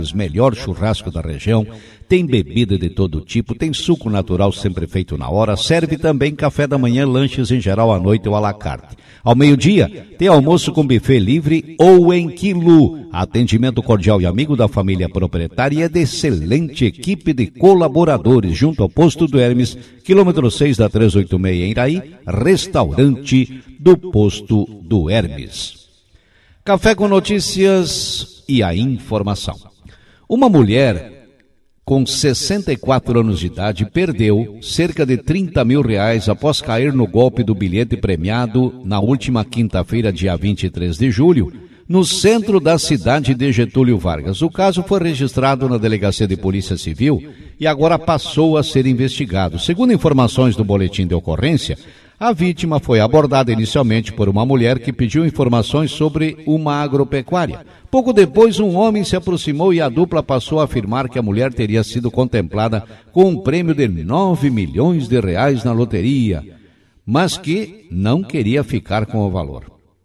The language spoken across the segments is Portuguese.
melhor churrasco da região, tem bebida de todo tipo, tem suco natural sempre feito na hora, serve também café da manhã, lanches em geral à noite ou à la carte. Ao meio-dia, tem almoço com buffet livre ou em quilo. Atendimento cordial e amigo da família proprietária e de excelente equipe de colaboradores, junto ao posto do Hermes, quilômetro 6 da 386 em Iraí, restaurante do posto do Hermes. Café com notícias e a informação. Uma mulher com 64 anos de idade perdeu cerca de R$30 mil após cair no golpe do bilhete premiado na última quinta-feira, dia 23 de julho, no centro da cidade de Getúlio Vargas. O caso foi registrado na Delegacia de Polícia Civil e agora passou a ser investigado. Segundo informações do boletim de ocorrência, a vítima foi abordada inicialmente por uma mulher que pediu informações sobre uma agropecuária. Pouco depois, um homem se aproximou e a dupla passou a afirmar que a mulher teria sido contemplada com um prêmio de R$9 milhões na loteria, mas que não queria ficar com o valor.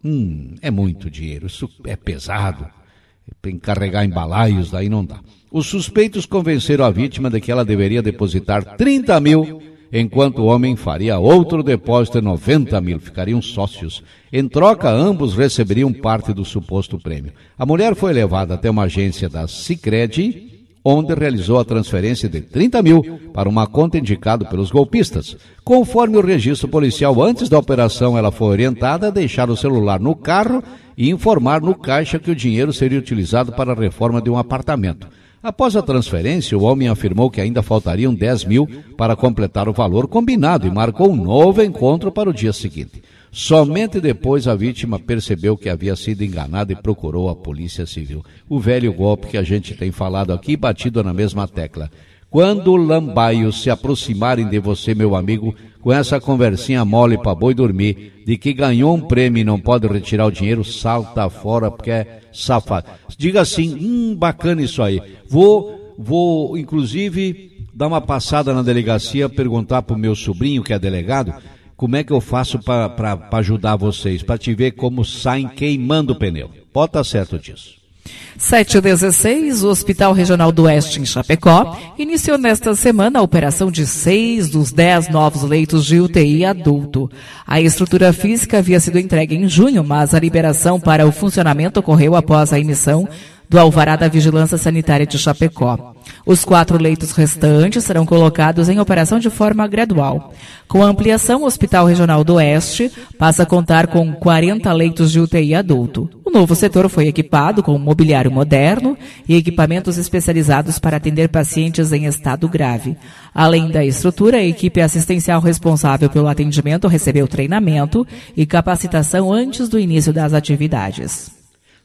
É muito dinheiro, isso é pesado. Tem que carregar em balaios, daí não dá. Os suspeitos convenceram a vítima de que ela deveria depositar R$30 mil, enquanto o homem faria outro depósito de R$90 mil, ficariam sócios. Em troca, ambos receberiam parte do suposto prêmio. A mulher foi levada até uma agência da Sicredi, onde realizou a transferência de R$30 mil para uma conta indicada pelos golpistas. Conforme o registro policial, antes da operação, ela foi orientada a deixar o celular no carro e informar no caixa que o dinheiro seria utilizado para a reforma de um apartamento. Após a transferência, o homem afirmou que ainda faltariam R$10 mil para completar o valor combinado e marcou um novo encontro para o dia seguinte. Somente depois a vítima percebeu que havia sido enganada e procurou a Polícia Civil. O velho golpe que a gente tem falado aqui, batido na mesma tecla. Quando lambaios se aproximarem de você, meu amigo, com essa conversinha mole para boi dormir, de que ganhou um prêmio e não pode retirar o dinheiro, salta fora porque é safado. Diga assim, bacana isso aí. Vou inclusive dar uma passada na delegacia, perguntar para o meu sobrinho, que é delegado, como é que eu faço para ajudar vocês, para te ver como saem queimando o pneu. Pode estar certo disso. 7h16, o Hospital Regional do Oeste, em Chapecó, iniciou nesta semana a operação de 6 dos 10 novos leitos de UTI adulto. A estrutura física havia sido entregue em junho, mas a liberação para o funcionamento ocorreu após a emissão do alvará da Vigilância Sanitária de Chapecó. Os 4 leitos restantes serão colocados em operação de forma gradual. Com a ampliação, o Hospital Regional do Oeste passa a contar com 40 leitos de UTI adulto. O novo setor foi equipado com mobiliário moderno e equipamentos especializados para atender pacientes em estado grave. Além da estrutura, a equipe assistencial responsável pelo atendimento recebeu treinamento e capacitação antes do início das atividades.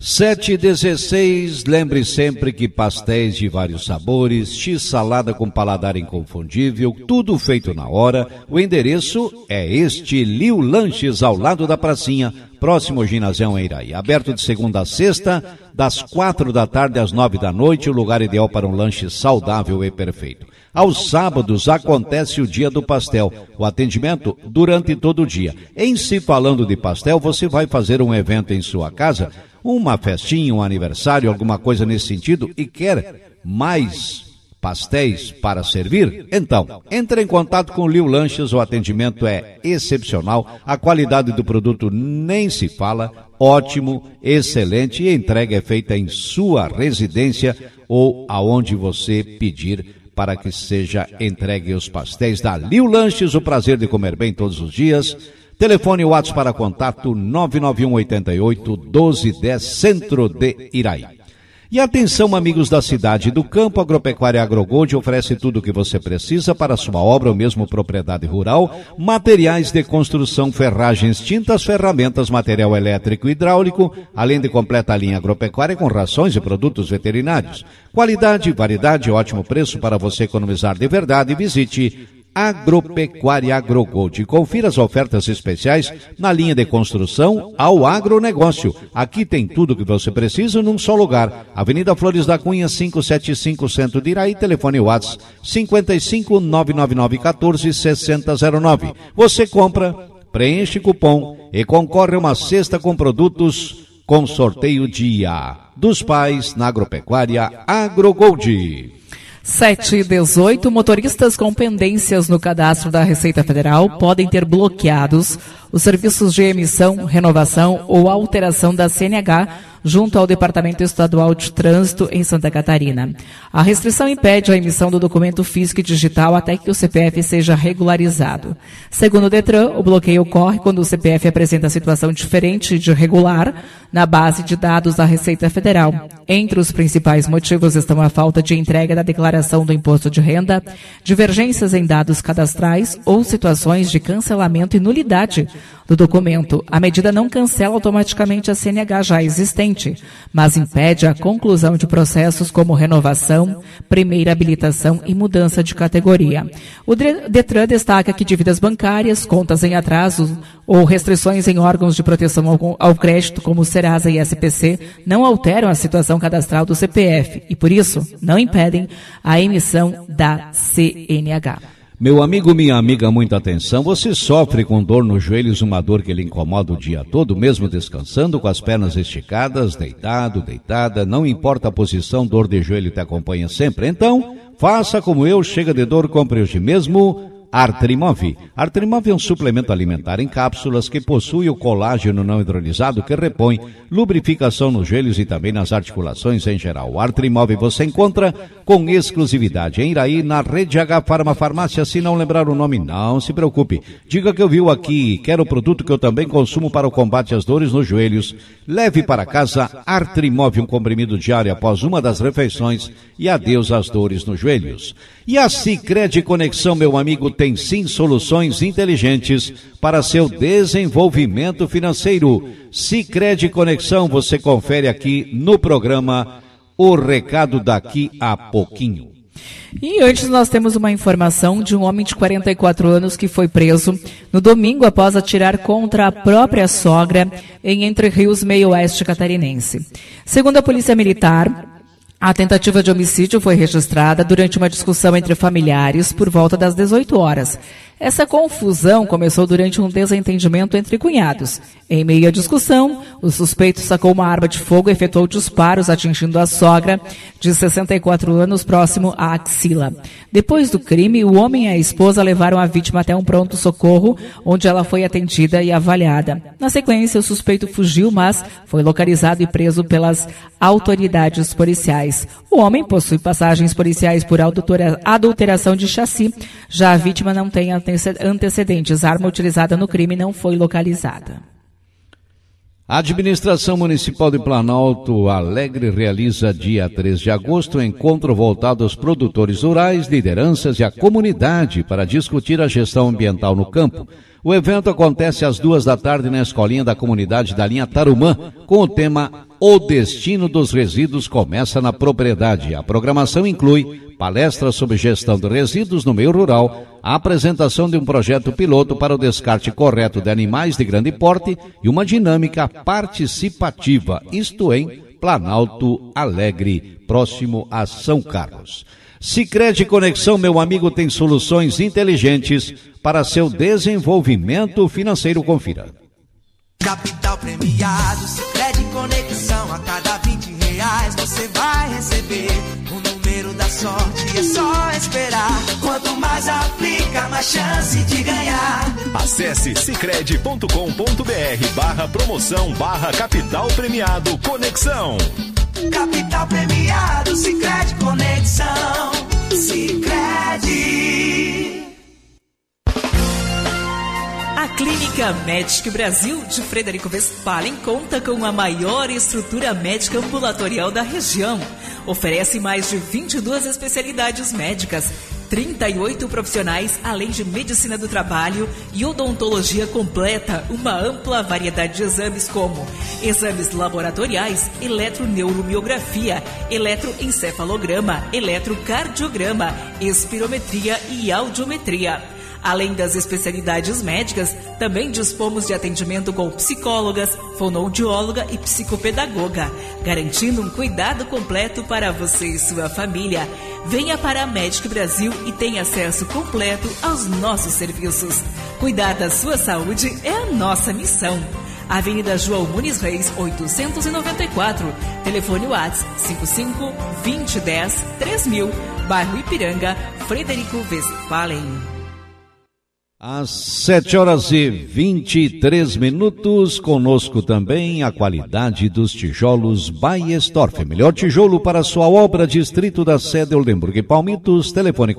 7h16, lembre sempre que pastéis de vários sabores, x-salada com paladar inconfundível, tudo feito na hora. O endereço é este, Liu Lanches, ao lado da pracinha, próximo ao ginásio em Iraí. Aberto de segunda a sexta, das 4 da tarde às 9 da noite, o lugar ideal para um lanche saudável e perfeito. Aos sábados acontece o Dia do Pastel, o atendimento durante todo o dia. Em se falando de pastel, você vai fazer um evento em sua casa, uma festinha, um aniversário, alguma coisa nesse sentido, e quer mais pastéis para servir? Então, entre em contato com o Liu Lanches, o atendimento é excepcional, a qualidade do produto nem se fala, ótimo, excelente, e a entrega é feita em sua residência ou aonde você pedir para que seja entregue os pastéis da Liu Lanches, o prazer de comer bem todos os dias. Telefone WhatsApp para contato 99188-1210, centro de Iraí. E atenção, amigos da cidade do campo, Agropecuária AgroGold oferece tudo o que você precisa para a sua obra ou mesmo propriedade rural, materiais de construção, ferragens, tintas, ferramentas, material elétrico e hidráulico, além de completa linha agropecuária com rações e produtos veterinários. Qualidade, variedade, ótimo preço para você economizar de verdade. Visite Agropecuária AgroGold. Confira as ofertas especiais na linha de construção ao agronegócio. Aqui tem tudo o que você precisa num só lugar. Avenida Flores da Cunha, 575, centro de Iraí. Telefone WhatsApp 55-999-14-6009. Você compra, preenche cupom e concorre a uma cesta com produtos com sorteio Dia dos Pais na Agropecuária AgroGold. 7/18, motoristas com pendências no cadastro da Receita Federal podem ter bloqueados os serviços de emissão, renovação ou alteração da CNH junto ao Departamento Estadual de Trânsito em Santa Catarina. A restrição impede a emissão do documento físico e digital até que o CPF seja regularizado. Segundo o Detran, o bloqueio ocorre quando o CPF apresenta situação diferente de regular na base de dados da Receita Federal. Entre os principais motivos estão a falta de entrega da declaração do imposto de renda, divergências em dados cadastrais ou situações de cancelamento e nulidade do documento. A medida não cancela automaticamente a CNH já existente, mas impede a conclusão de processos como renovação, primeira habilitação e mudança de categoria. O Detran destaca que dívidas bancárias, contas em atraso ou restrições em órgãos de proteção ao crédito, como o Serasa e SPC, não alteram a situação cadastral do CPF e, por isso, não impedem a emissão da CNH. Meu amigo, minha amiga, muita atenção. Você sofre com dor nos joelhos, uma dor que lhe incomoda o dia todo, mesmo descansando, com as pernas esticadas, deitado, deitada, não importa a posição, dor de joelho te acompanha sempre. Então, faça como eu, chega de dor, compre hoje mesmo Artrimov. Artrimov é um suplemento alimentar em cápsulas que possui o colágeno não hidrolisado que repõe lubrificação nos joelhos e também nas articulações em geral. O Artrimov você encontra com exclusividade em Iraí, na Rede H Farmácia. Se não lembrar o nome, não se preocupe. Diga que eu vi aqui, quero o produto que eu também consumo para o combate às dores nos joelhos. Leve para casa Artrimov, um comprimido diário após uma das refeições e adeus às dores nos joelhos. E a Sicredi Conexão, meu amigo, tem sim soluções inteligentes para seu desenvolvimento financeiro. Sicredi Conexão, você confere aqui no programa O Recado daqui a pouquinho. E antes nós temos uma informação de um homem de 44 anos que foi preso no domingo após atirar contra a própria sogra em Entre Rios, meio oeste catarinense. Segundo a Polícia Militar, a tentativa de homicídio foi registrada durante uma discussão entre familiares por volta das 18 horas. Essa confusão começou durante um desentendimento entre cunhados. Em meio à discussão, o suspeito sacou uma arma de fogo e efetuou disparos atingindo a sogra, de 64 anos, próximo à axila. Depois do crime, o homem e a esposa levaram a vítima até um pronto-socorro, onde ela foi atendida e avaliada. Na sequência, o suspeito fugiu, mas foi localizado e preso pelas autoridades policiais. O homem possui passagens policiais por adulteração de chassi. Já a vítima não tem antecedentes. A arma utilizada no crime não foi localizada. A Administração Municipal de Planalto Alegre realiza dia 3 de agosto um encontro voltado aos produtores rurais, lideranças e à comunidade para discutir a gestão ambiental no campo. O evento acontece às 14h na escolinha da comunidade da linha Tarumã, com o tema O Destino dos Resíduos Começa na Propriedade. A programação inclui palestras sobre gestão de resíduos no meio rural, a apresentação de um projeto piloto para o descarte correto de animais de grande porte e uma dinâmica participativa, isto em Planalto Alegre, próximo a São Carlos. Sicredi Conexão, meu amigo, tem soluções inteligentes para seu desenvolvimento financeiro. Confira. Capital premiado, Sicredi Conexão, a cada R$20 você vai receber o número da sorte, é só esperar. Quanto mais aplica, mais chance de ganhar. Acesse sicredi.com.br/promoção/capital premiado Conexão. Capital premiado, Sicredi Conexão. Sicredi. A Clínica Medic Brasil de Frederico Westphalen conta com a maior estrutura médica ambulatorial da região. Oferece mais de 22 especialidades médicas, 38 profissionais, além de medicina do trabalho e odontologia completa, uma ampla variedade de exames como exames laboratoriais, eletroneuromiografia, eletroencefalograma, eletrocardiograma, espirometria e audiometria. Além das especialidades médicas, também dispomos de atendimento com psicólogas, fonoaudióloga e psicopedagoga, garantindo um cuidado completo para você e sua família. Venha para a Medic Brasil e tenha acesso completo aos nossos serviços. Cuidar da sua saúde é a nossa missão. Avenida João Muniz Reis, 894. Telefone WhatsApp 55-2010-3000. Bairro Ipiranga, Frederico Westphalen. Às 7h23, conosco também a qualidade dos tijolos Baestorff. Melhor tijolo para sua obra, Distrito da Sede, Oldenburg e Palmitos, telefone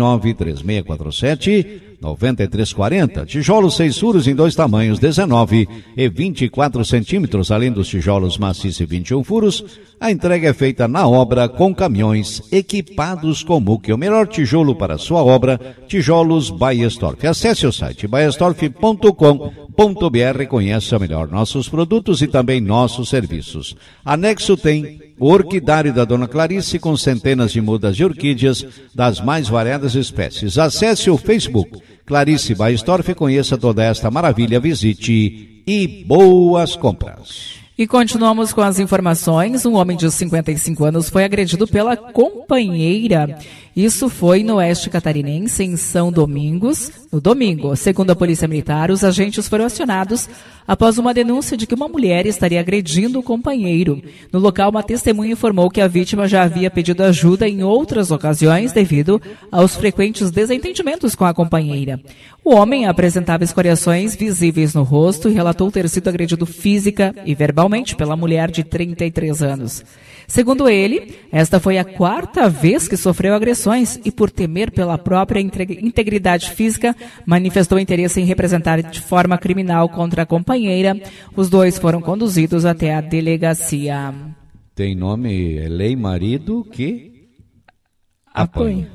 49-3647-9340. Tijolos 6 furos em 2 tamanhos, 19 e 24 centímetros, além dos tijolos maciços e 21 furos. A entrega é feita na obra com caminhões equipados com muque. O melhor tijolo para sua obra, tijolos Baestorff. Acesse o site baestorff.com.br, conheça melhor nossos produtos e também nossos serviços. Anexo tem o orquidário da Dona Clarice com centenas de mudas de orquídeas das mais variadas espécies. Acesse o Facebook Clarice Baestorff e conheça toda esta maravilha. Visite e boas compras. E continuamos com as informações. Um homem de 55 anos foi agredido pela companheira. Isso foi no oeste catarinense, em São Domingos, no domingo. Segundo a Polícia Militar, os agentes foram acionados após uma denúncia de que uma mulher estaria agredindo o companheiro. No local, uma testemunha informou que a vítima já havia pedido ajuda em outras ocasiões devido aos frequentes desentendimentos com a companheira. O homem apresentava escoriações visíveis no rosto e relatou ter sido agredido física e verbalmente pela mulher de 33 anos. Segundo ele, esta foi a 4ª vez que sofreu agressões e, por temer pela própria integridade física, manifestou interesse em representar de forma criminal contra a companheira. Os dois foram conduzidos até a delegacia. Tem nome, é Lei Marido que apanha.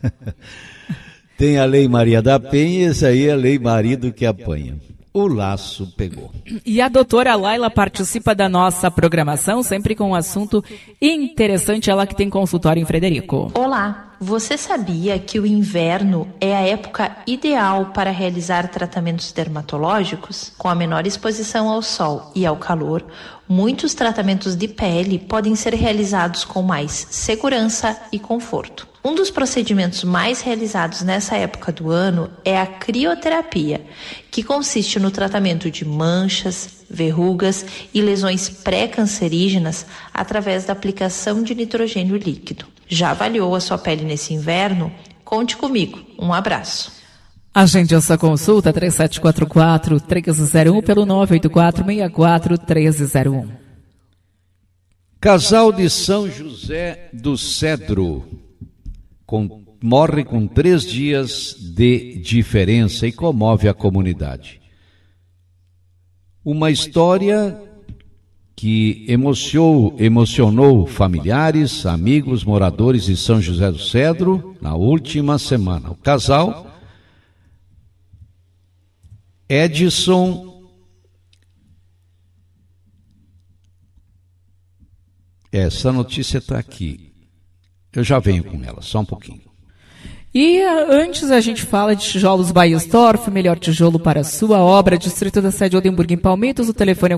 Tem a Lei Maria da Penha, essa aí é a Lei Marido que apanha. O laço pegou. E a doutora Laila participa da nossa programação, sempre com um assunto interessante, ela que tem consultório em Frederico. Olá, você sabia que o inverno é a época ideal para realizar tratamentos dermatológicos? Com a menor exposição ao sol e ao calor, muitos tratamentos de pele podem ser realizados com mais segurança e conforto. Um dos procedimentos mais realizados nessa época do ano é a crioterapia, que consiste no tratamento de manchas, verrugas e lesões pré-cancerígenas através da aplicação de nitrogênio líquido. Já avaliou a sua pele nesse inverno? Conte comigo. Um abraço. Agende essa consulta 3744-1301 pelo 984-64-1301. Casal de São José do Cedro morre com 3 dias de diferença e comove a comunidade. Uma história que emocionou familiares, amigos, moradores de São José do Cedro na última semana. O casal Edson essa notícia está aqui. Eu já venho com ela, só um pouquinho. E antes a gente fala de tijolos Baestorff, melhor tijolo para sua obra, Distrito da Sede, Oldenburg em Palmitos, o telefone é o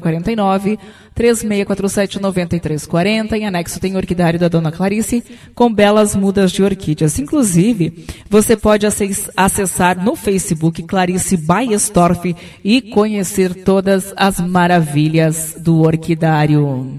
49-3647-9340, em anexo tem o orquidário da Dona Clarice, com belas mudas de orquídeas. Inclusive, você pode acessar no Facebook Clarice Baestorff e conhecer todas as maravilhas do orquidário.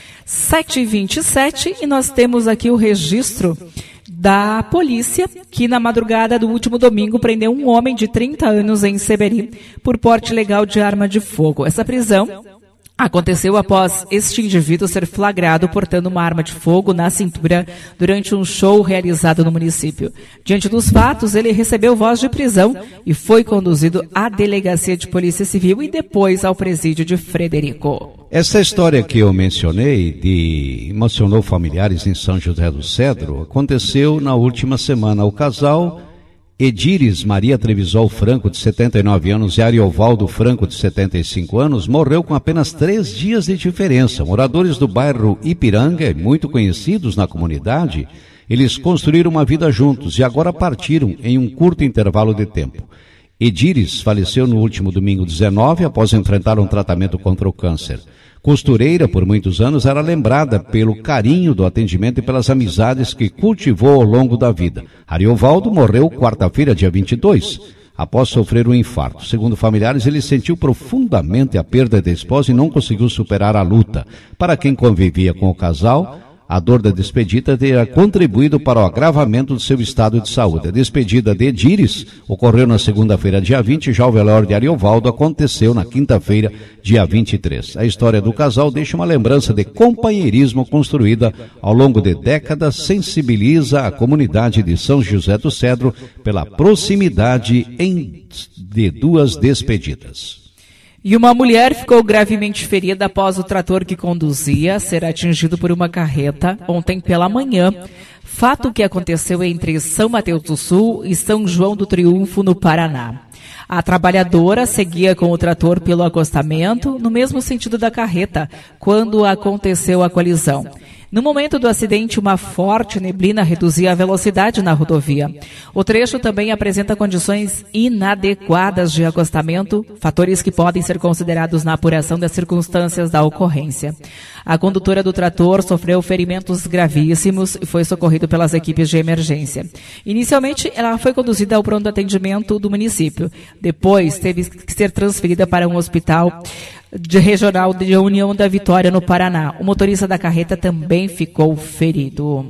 7h27 e nós temos aqui o registro da polícia, que na madrugada do último domingo prendeu um homem de 30 anos em Seberi por porte ilegal de arma de fogo. Essa prisão aconteceu após este indivíduo ser flagrado portando uma arma de fogo na cintura durante um show realizado no município. Diante dos fatos, ele recebeu voz de prisão e foi conduzido à delegacia de polícia civil e depois ao presídio de Frederico. Essa história que eu mencionei, emocionou familiares em São José do Cedro, aconteceu na última semana. O casal Edires Maria Trevisol Franco, de 79 anos, e Ariovaldo Franco, de 75 anos, morreu com apenas 3 dias de diferença. Moradores do bairro Ipiranga, muito conhecidos na comunidade, eles construíram uma vida juntos e agora partiram em um curto intervalo de tempo. Edires faleceu no último domingo 19 após enfrentar um tratamento contra o câncer. Costureira, por muitos anos, era lembrada pelo carinho do atendimento e pelas amizades que cultivou ao longo da vida. Ariovaldo morreu quarta-feira, dia 22. após sofrer um infarto. Segundo familiares, ele sentiu profundamente a perda da esposa e não conseguiu superar a luta. Para quem convivia com o casal, a dor da despedida teria contribuído para o agravamento do seu estado de saúde. A despedida de Edires ocorreu na segunda-feira, dia 20, já o velório de Ariovaldo aconteceu na quinta-feira, dia 23. A história do casal deixa uma lembrança de companheirismo construída ao longo de décadas, sensibiliza a comunidade de São José do Cedro pela proximidade de duas despedidas. E uma mulher ficou gravemente ferida após o trator que conduzia ser atingido por uma carreta ontem pela manhã. Fato que aconteceu entre São Mateus do Sul e São João do Triunfo, no Paraná. A trabalhadora seguia com o trator pelo acostamento, no mesmo sentido da carreta, quando aconteceu a colisão. No momento do acidente, uma forte neblina reduzia a velocidade na rodovia. O trecho também apresenta condições inadequadas de acostamento, fatores que podem ser considerados na apuração das circunstâncias da ocorrência. A condutora do trator sofreu ferimentos gravíssimos e foi socorrida pelas equipes de emergência. Inicialmente, ela foi conduzida ao pronto atendimento do município. Depois, teve que ser transferida para um hospital regional de União da Vitória, no Paraná. O motorista da carreta também ficou ferido.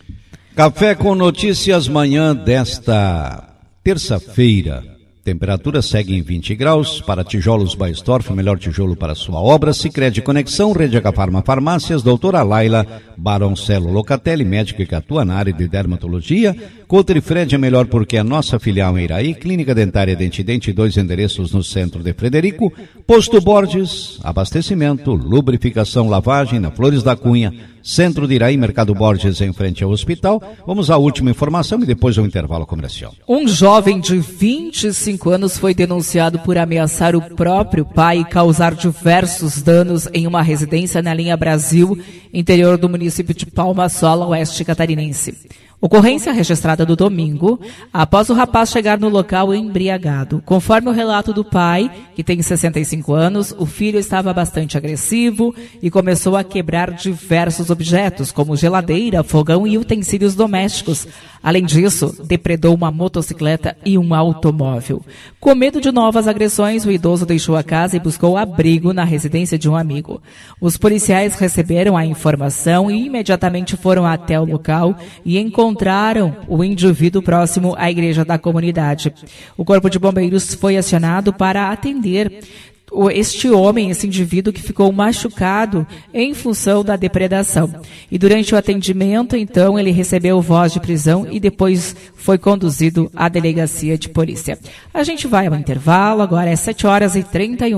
Café com notícias, manhã desta terça-feira. Temperatura segue em 20 graus. Para tijolos Baestorff, o melhor tijolo para sua obra. Sicredi Conexão, Rede H-Farma Farmácias, doutora Laila Baroncelo Locatelli, médica que atua na área de dermatologia. Cotrifred é melhor porque é nossa filial em Iraí. Clínica Dentária Dentidente, 2 endereços no centro de Frederico. Posto Borges, abastecimento, lubrificação, lavagem na Flores da Cunha, centro de Iraí, Mercado Borges, em frente ao hospital. Vamos à última informação e depois ao intervalo comercial. Um jovem de 25 anos foi denunciado por ameaçar o próprio pai e causar diversos danos em uma residência na linha Brasil, interior do município de Palma Sola, oeste catarinense. Ocorrência registrada no domingo, após o rapaz chegar no local embriagado. Conforme o relato do pai, que tem 65 anos, o filho estava bastante agressivo e começou a quebrar diversos objetos, como geladeira, fogão e utensílios domésticos. Além disso, depredou uma motocicleta e um automóvel. Com medo de novas agressões, o idoso deixou a casa e buscou abrigo na residência de um amigo. Os policiais receberam a informação e imediatamente foram até o local e encontraram o indivíduo próximo à igreja da comunidade. O Corpo de Bombeiros foi acionado para atender este homem, esse indivíduo que ficou machucado em função da depredação. E durante o atendimento, então, ele recebeu voz de prisão e depois foi conduzido à delegacia de polícia. A gente vai ao intervalo, agora é 7h31.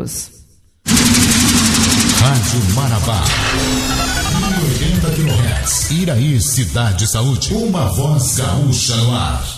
Rádio Marabá, 1080 kHz, Iraí, Cidade Saúde, uma voz gaúcha no ar.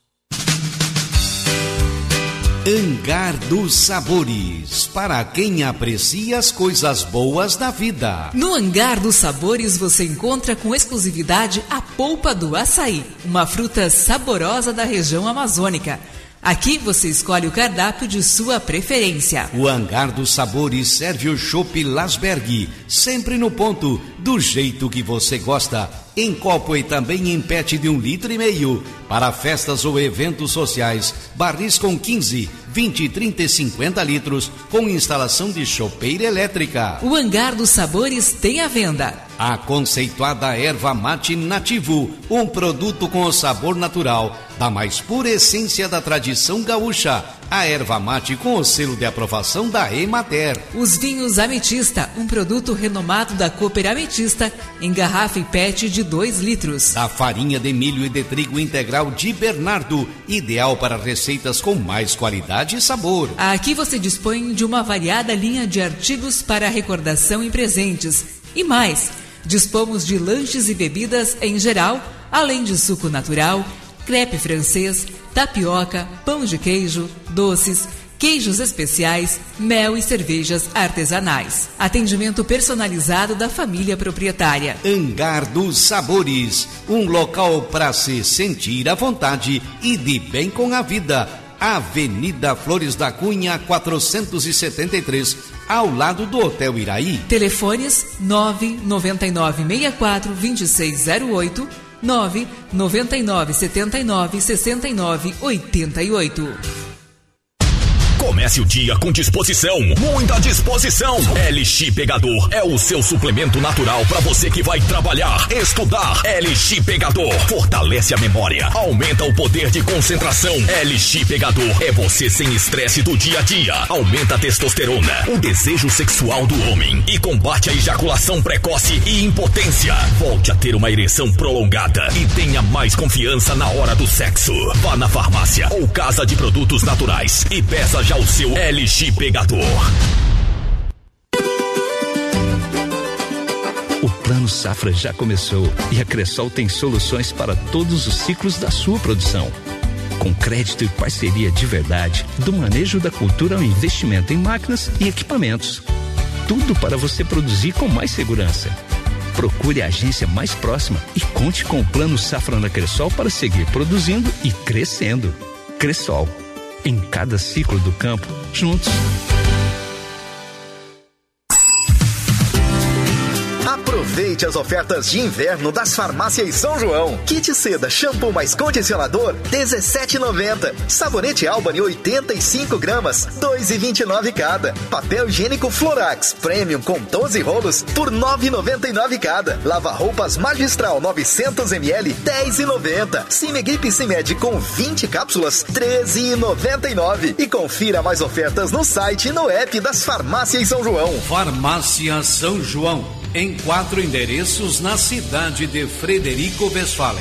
Hangar dos Sabores, para quem aprecia as coisas boas da vida. No Hangar dos Sabores você encontra com exclusividade a polpa do açaí, uma fruta saborosa da região amazônica. Aqui você escolhe o cardápio de sua preferência. O Hangar dos Sabores serve o chopp Lasberg, sempre no ponto, do jeito que você gosta. Em copo e também em PET de 1,5 litros. Para festas ou eventos sociais, barris com 15, 20, 30 e 50 litros, com instalação de chopeira elétrica. O Hangar dos Sabores tem à venda a conceituada erva mate nativo, um produto com o sabor natural da mais pura essência da tradição gaúcha. A erva mate com o selo de aprovação da Emater. Os vinhos Ametista, um produto renomado da Cooper Ametista, em garrafa e PET de 2 litros. A farinha de milho e de trigo integral de Bernardo, ideal para receitas com mais qualidade e sabor. Aqui você dispõe de uma variada linha de artigos para recordação e presentes. E mais, dispomos de lanches e bebidas em geral, além de suco natural, crepe francês, tapioca, pão de queijo, doces, queijos especiais, mel e cervejas artesanais. Atendimento personalizado da família proprietária. Hangar dos Sabores, um local para se sentir à vontade e de bem com a vida. Avenida Flores da Cunha, 473, ao lado do Hotel Iraí. Telefones 999642608, 999796988. Comece o dia com disposição, muita disposição. LX Pegador é o seu suplemento natural para você que vai trabalhar, estudar. LX Pegador fortalece a memória, aumenta o poder de concentração. LX Pegador é você sem estresse do dia a dia, aumenta a testosterona, o desejo sexual do homem e combate a ejaculação precoce e impotência. Volte a ter uma ereção prolongada e tenha mais confiança na hora do sexo. Vá na farmácia ou casa de produtos naturais e peça já o seu LX Pegador. O Plano Safra já começou e a Cressol tem soluções para todos os ciclos da sua produção. Com crédito e parceria de verdade, do manejo da cultura ao investimento em máquinas e equipamentos. Tudo para você produzir com mais segurança. Procure a agência mais próxima e conte com o Plano Safra na Cressol para seguir produzindo e crescendo. Cressol, em cada ciclo do campo, juntos. Aproveite as ofertas de inverno das farmácias São João. Kit seda, shampoo mais condicionador, R$17,90. Sabonete Albany, 85 gramas, R$2,29 cada. Papel higiênico Florax Premium com 12 rolos por R$9,99 cada. Lava-roupas Magistral 900 ml, R$10,90. Cimegrip Cimed com 20 cápsulas, R$13,99. E confira mais ofertas no site e no app das farmácias São João. Farmácia São João. Em 4 endereços na cidade de Frederico Westphalen.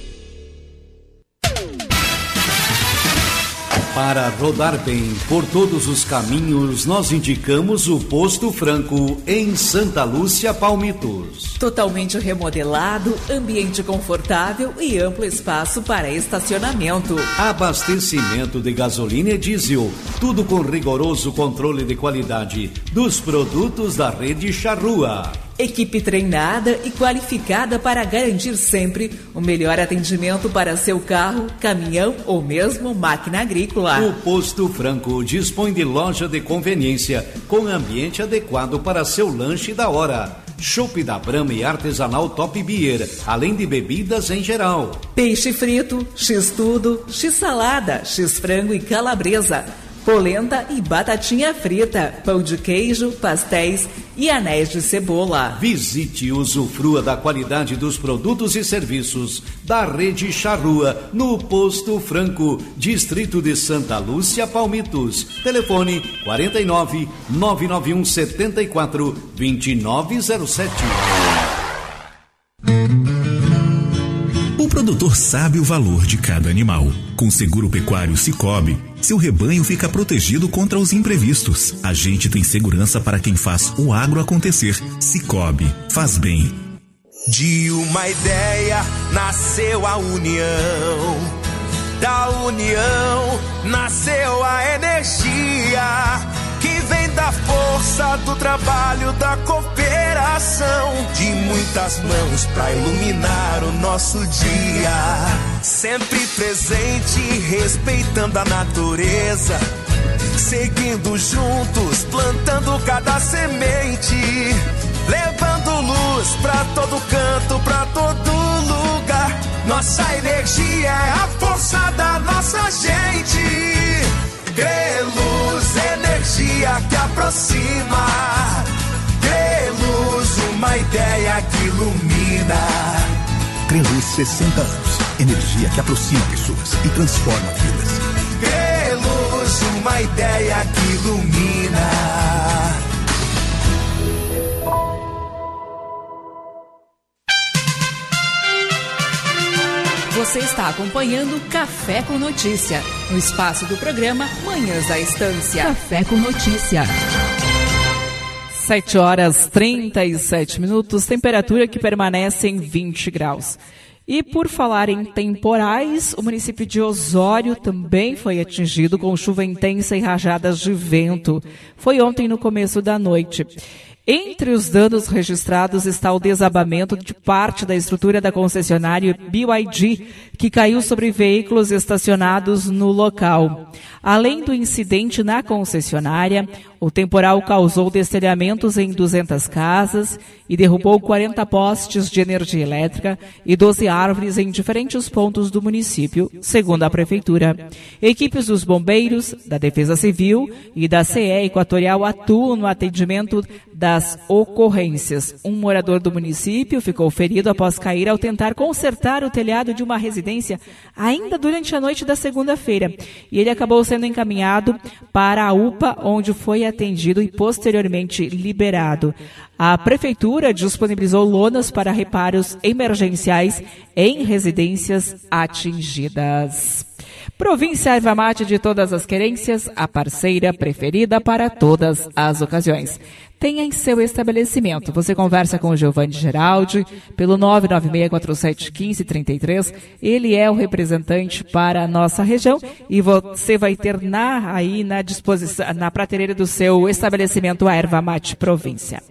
Para rodar bem por todos os caminhos, nós indicamos o Posto Franco em Santa Lúcia, Palmitos. Totalmente remodelado, ambiente confortável e amplo espaço para estacionamento. Abastecimento de gasolina e diesel, tudo com rigoroso controle de qualidade dos produtos da rede Charrua. Equipe treinada e qualificada para garantir sempre o melhor atendimento para seu carro, caminhão ou mesmo máquina agrícola. O Posto Franco dispõe de loja de conveniência com ambiente adequado para seu lanche da hora. Chopp da Brahma e artesanal Top Beer, além de bebidas em geral. Peixe frito, x-tudo, x-salada, x-frango e calabresa. Polenta e batatinha frita, pão de queijo, pastéis e anéis de cebola. Visite e usufrua da qualidade dos produtos e serviços da rede Charrua no Posto Franco, distrito de Santa Lúcia, Palmitos. Telefone 49 991 74 2907. O produtor sabe o valor de cada animal. Com o seguro pecuário Cicobi, seu rebanho fica protegido contra os imprevistos. A gente tem segurança para quem faz o agro acontecer. Cicobi, faz bem. De uma ideia nasceu a união. Da união nasceu a energia que vem da força do trabalho, da cooperação, de muitas mãos pra iluminar o nosso dia. Sempre presente, respeitando a natureza, seguindo juntos, plantando cada semente, levando luz pra todo canto, pra todo lugar. Nossa energia é a força da nossa gente. Creluz, energia que aproxima. Creluz, uma ideia que ilumina. Creluz, 60 anos. Energia que aproxima pessoas e transforma vidas. Creluz, uma ideia que ilumina. Você está acompanhando Café com Notícia, no espaço do programa Manhãs da Estância. Café com Notícia. 7h37, temperatura que permanece em 20 graus. E por falar em temporais, o município de Osório também foi atingido com chuva intensa e rajadas de vento. Foi ontem no começo da noite. Entre os danos registrados está o desabamento de parte da estrutura da concessionária BYD, que caiu sobre veículos estacionados no local. Além do incidente na concessionária, o temporal causou destelhamentos em 200 casas e derrubou 40 postes de energia elétrica e 12 árvores em diferentes pontos do município, segundo a Prefeitura. Equipes dos bombeiros, da Defesa Civil e da CE Equatorial atuam no atendimento das ocorrências. Um morador do município ficou ferido após cair ao tentar consertar o telhado de uma residência ainda durante a noite da segunda-feira, e ele acabou sendo encaminhado para a UPA, onde foi atendido e posteriormente liberado. A Prefeitura disponibilizou lonas para reparos emergenciais em residências atingidas. Província Erva Mate de todas as querências, a parceira preferida para todas as ocasiões. Tenha em seu estabelecimento. Você conversa com o Giovanni Geraldi pelo 996471533. Ele é o representante para a nossa região e você vai ter na disposição, na prateleira do seu estabelecimento, a Erva Mate Província.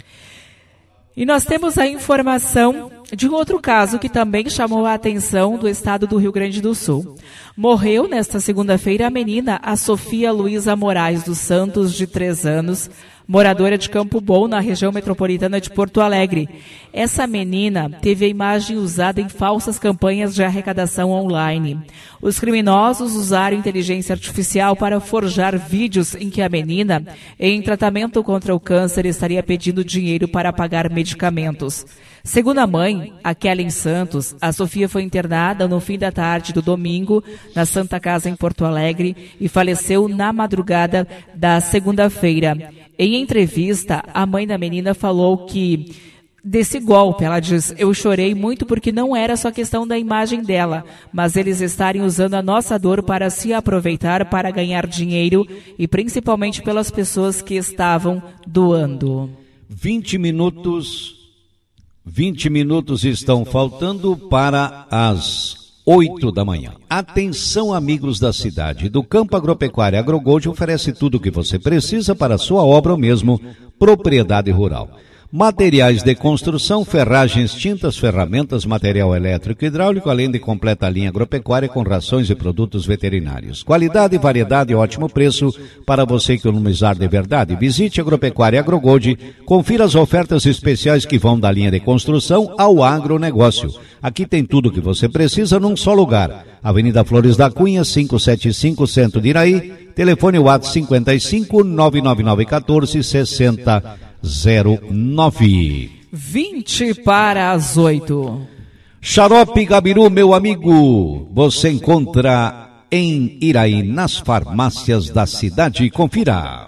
E nós temos a informação de um outro caso que também chamou a atenção do estado do Rio Grande do Sul. Morreu nesta segunda-feira a menina, a Sofia Luísa Moraes dos Santos, de 3 anos, moradora de Campo Bom, na região metropolitana de Porto Alegre. Essa menina teve a imagem usada em falsas campanhas de arrecadação online. Os criminosos usaram inteligência artificial para forjar vídeos em que a menina, em tratamento contra o câncer, estaria pedindo dinheiro para pagar medicamentos. Segundo a mãe, a Kellen Santos, a Sofia foi internada no fim da tarde do domingo na Santa Casa em Porto Alegre e faleceu na madrugada da segunda-feira. Em entrevista, a mãe da menina falou que desse golpe, ela diz: eu chorei muito porque não era só questão da imagem dela, mas eles estarem usando a nossa dor para se aproveitar, para ganhar dinheiro e principalmente pelas pessoas que estavam doando. 20 minutos estão faltando para as 8 da manhã. Atenção, amigos da cidade. Do Campo Agropecuário AgroGold oferece tudo o que você precisa para a sua obra ou mesmo propriedade rural. Materiais de construção, ferragens, tintas, ferramentas, material elétrico e hidráulico, além de completa linha agropecuária com rações e produtos veterinários. Qualidade, variedade e ótimo preço para você economizar de verdade. Visite a Agropecuária AgroGold, confira as ofertas especiais que vão da linha de construção ao agronegócio. Aqui tem tudo o que você precisa num só lugar. Avenida Flores da Cunha, 575, Centro de Iraí. Telefone WhatsApp 55 99914 6009. 20 para as 8. Xarope Gabiru, meu amigo, você encontra em Iraí, nas farmácias da cidade. Confira.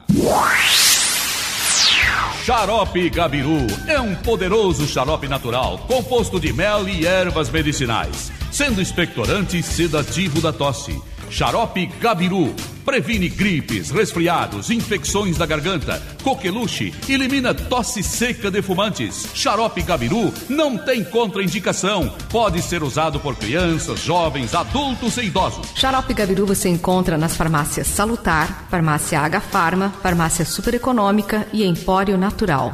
Xarope Gabiru é um poderoso xarope natural, composto de mel e ervas medicinais, sendo expectorante e sedativo da tosse. Xarope Gabiru previne gripes, resfriados, infecções da garganta, coqueluche, elimina tosse seca de fumantes. Xarope Gabiru não tem contraindicação, pode ser usado por crianças, jovens, adultos e idosos. Xarope Gabiru você encontra nas farmácias Salutar, Farmácia H Farma, Farmácia Super Econômica e Empório Natural.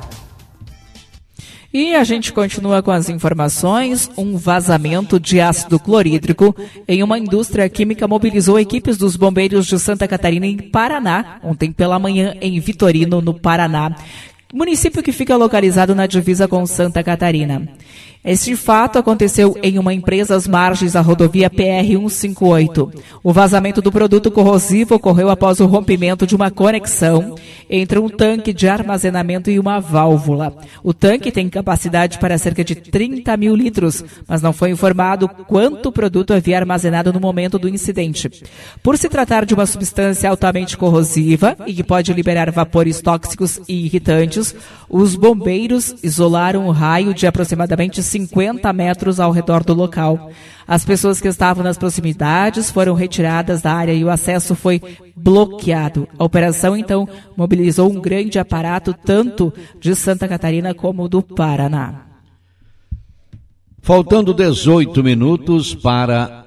E a gente continua com as informações. Um vazamento de ácido clorídrico em uma indústria química mobilizou equipes dos bombeiros de Santa Catarina e Paraná, ontem pela manhã em Vitorino, no Paraná, município que fica localizado na divisa com Santa Catarina. Este fato aconteceu em uma empresa às margens da rodovia PR-158. O vazamento do produto corrosivo ocorreu após o rompimento de uma conexão entre um tanque de armazenamento e uma válvula. O tanque tem capacidade para cerca de 30 mil litros, mas não foi informado quanto produto havia armazenado no momento do incidente. Por se tratar de uma substância altamente corrosiva e que pode liberar vapores tóxicos e irritantes, os bombeiros isolaram um raio de aproximadamente 50 metros ao redor do local. As pessoas que estavam nas proximidades foram retiradas da área e o acesso foi bloqueado. A operação, então, mobilizou um grande aparato, tanto de Santa Catarina como do Paraná. Faltando 18 minutos para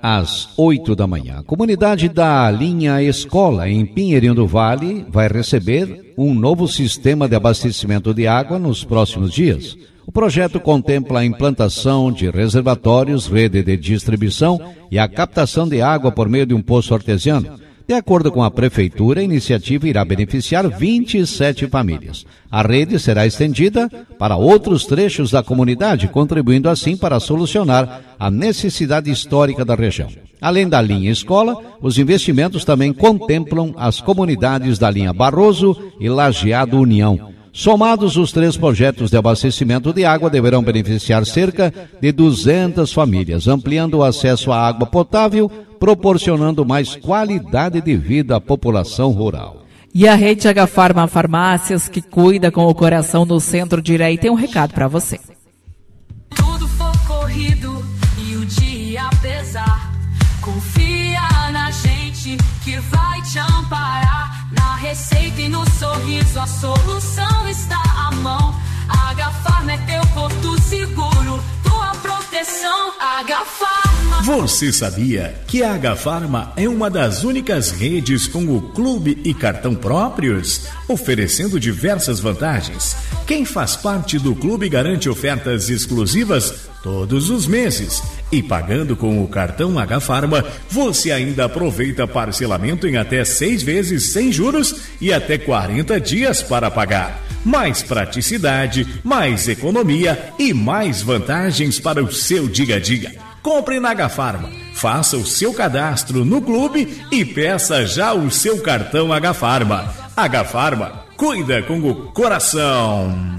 às 8 da manhã. A comunidade da linha Escola, em Pinheirinho do Vale, vai receber um novo sistema de abastecimento de água nos próximos dias. O projeto contempla a implantação de reservatórios, rede de distribuição e a captação de água por meio de um poço artesiano. De acordo com a Prefeitura, a iniciativa irá beneficiar 27 famílias. A rede será estendida para outros trechos da comunidade, contribuindo assim para solucionar a necessidade histórica da região. Além da linha Escola, os investimentos também contemplam as comunidades da linha Barroso e Lajeado União. Somados, os 3 projetos de abastecimento de água deverão beneficiar cerca de 200 famílias, ampliando o acesso à água potável, proporcionando mais qualidade de vida à população rural. E a Rede Agafarma Farmácias, que cuida com o coração no centro de Iraí, tem um recado para você. Tudo for corrido e o dia pesar, confia na gente que vai te amparar. Na receita e no sorriso a solução está à mão. Agafarma é teu porto seguro, tua proteção. Agafarma. Você sabia que a Agafarma é uma das únicas redes com o clube e cartão próprios, oferecendo diversas vantagens? Quem faz parte do clube garante ofertas exclusivas todos os meses. E pagando com o cartão Agafarma, você ainda aproveita parcelamento em até 6 vezes sem juros e até 40 dias para pagar. Mais praticidade, mais economia e mais vantagens para o seu dia a dia. Compre na Agafarma, faça o seu cadastro no clube e peça já o seu cartão Agafarma. Agafarma, cuida com o coração.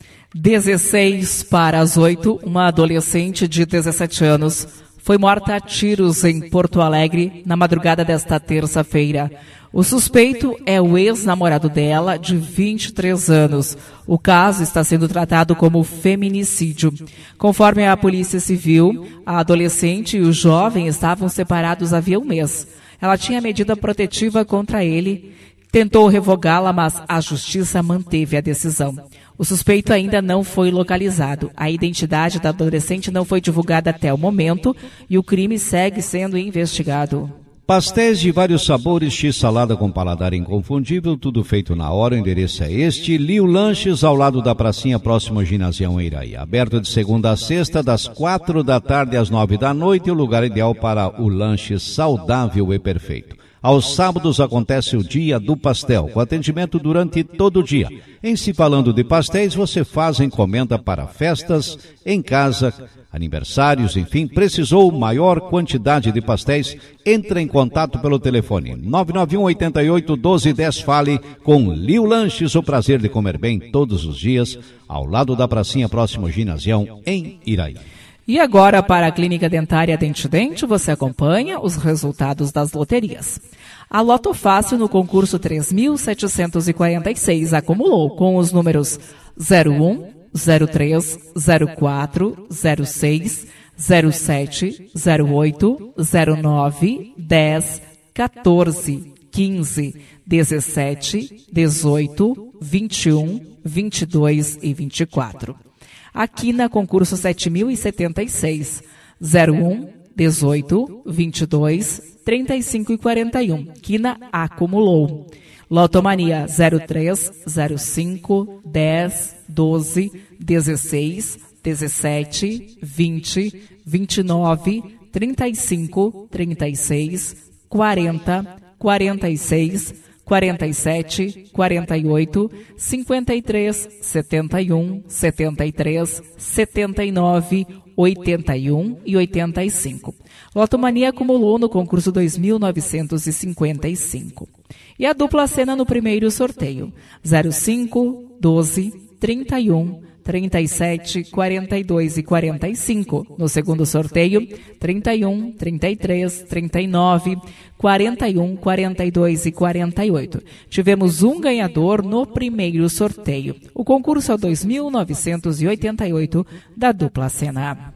16 para as 8, uma adolescente de 17 anos foi morta a tiros em Porto Alegre na madrugada desta terça-feira. O suspeito é o ex-namorado dela, de 23 anos. O caso está sendo tratado como feminicídio. Conforme a Polícia Civil, a adolescente e o jovem estavam separados havia um mês. Ela tinha medida protetiva contra ele, tentou revogá-la, mas a Justiça manteve a decisão. O suspeito ainda não foi localizado. A identidade da adolescente não foi divulgada até o momento e o crime segue sendo investigado. Pastéis de vários sabores, x-salada com paladar inconfundível, tudo feito na hora. O endereço é este: Lio Lanches, ao lado da pracinha, próximo ao Ginasião Iraí. Aberto de segunda a sexta, das 4 da tarde às 9 da noite, o lugar ideal para o lanche saudável e perfeito. Aos sábados acontece o Dia do Pastel, com atendimento durante todo o dia. Em se falando de pastéis, você faz encomenda para festas, em casa, aniversários, enfim, precisou maior quantidade de pastéis? Entre em contato pelo telefone 991-88-1210. Fale com Lio Lanches, o prazer de comer bem todos os dias, ao lado da pracinha, próximo ao Ginasião, em Iraí. E agora, para a Clínica Dentária Dente Dente, você acompanha os resultados das loterias. A Loto Fácil, no concurso 3.746, acumulou com os números 01, 03, 04, 06, 07, 08, 09, 10, 14, 15, 17, 18, 21, 22 e 24. Aqui na concurso 7.076, 01, 18, 22, 35 e 41. Quina acumulou. Lotomania 03, 05, 10, 12, 16, 17, 20, 29, 35, 36, 40, 46, 47, 48, 53, 71, 73, 79, 81 e 85. Lotomania acumulou no concurso 2.955. E a dupla cena no primeiro sorteio: 05, 12, 31, 37, 42 e 45. No segundo sorteio, 31, 33, 39, 41, 42 e 48. Tivemos um ganhador no primeiro sorteio. O concurso é o 2.988 da dupla cena.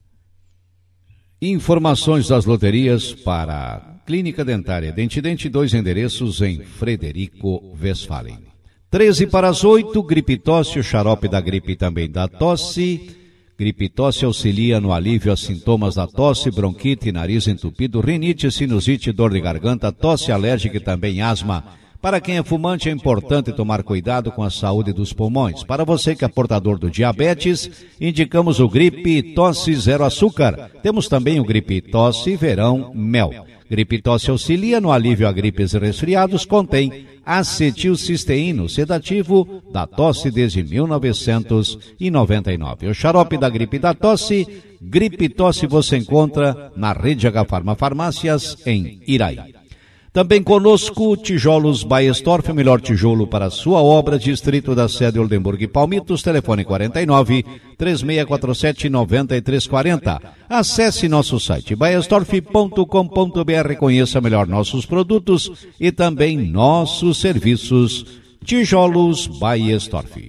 Informações das loterias para a Clínica Dentária Dente Dente, 2 endereços em Frederico Westphalen. 13 para as 8, gripe tosse, o xarope da gripe e também da tosse. Gripe tosse auxilia no alívio a sintomas da tosse, bronquite, nariz entupido, rinite, sinusite, dor de garganta, tosse alérgica e também asma. Para quem é fumante, é importante tomar cuidado com a saúde dos pulmões. Para você que é portador do diabetes, indicamos o Gripe Tosse Zero Açúcar. Temos também o Gripe Tosse Verão Mel. Gripe Tosse auxilia no alívio a gripes e resfriados, contém acetilcisteína, sedativo da tosse desde 1999. O xarope da gripe da tosse, Gripe Tosse, você encontra na Rede H Farma Farmácias em Iraí. Também conosco, Tijolos Baestorff, o melhor tijolo para a sua obra, distrito da sede Oldenburg e Palmitos, telefone 49-3647-9340. Acesse nosso site baestorff.com.br, conheça melhor nossos produtos e também nossos serviços. Tijolos Baestorff.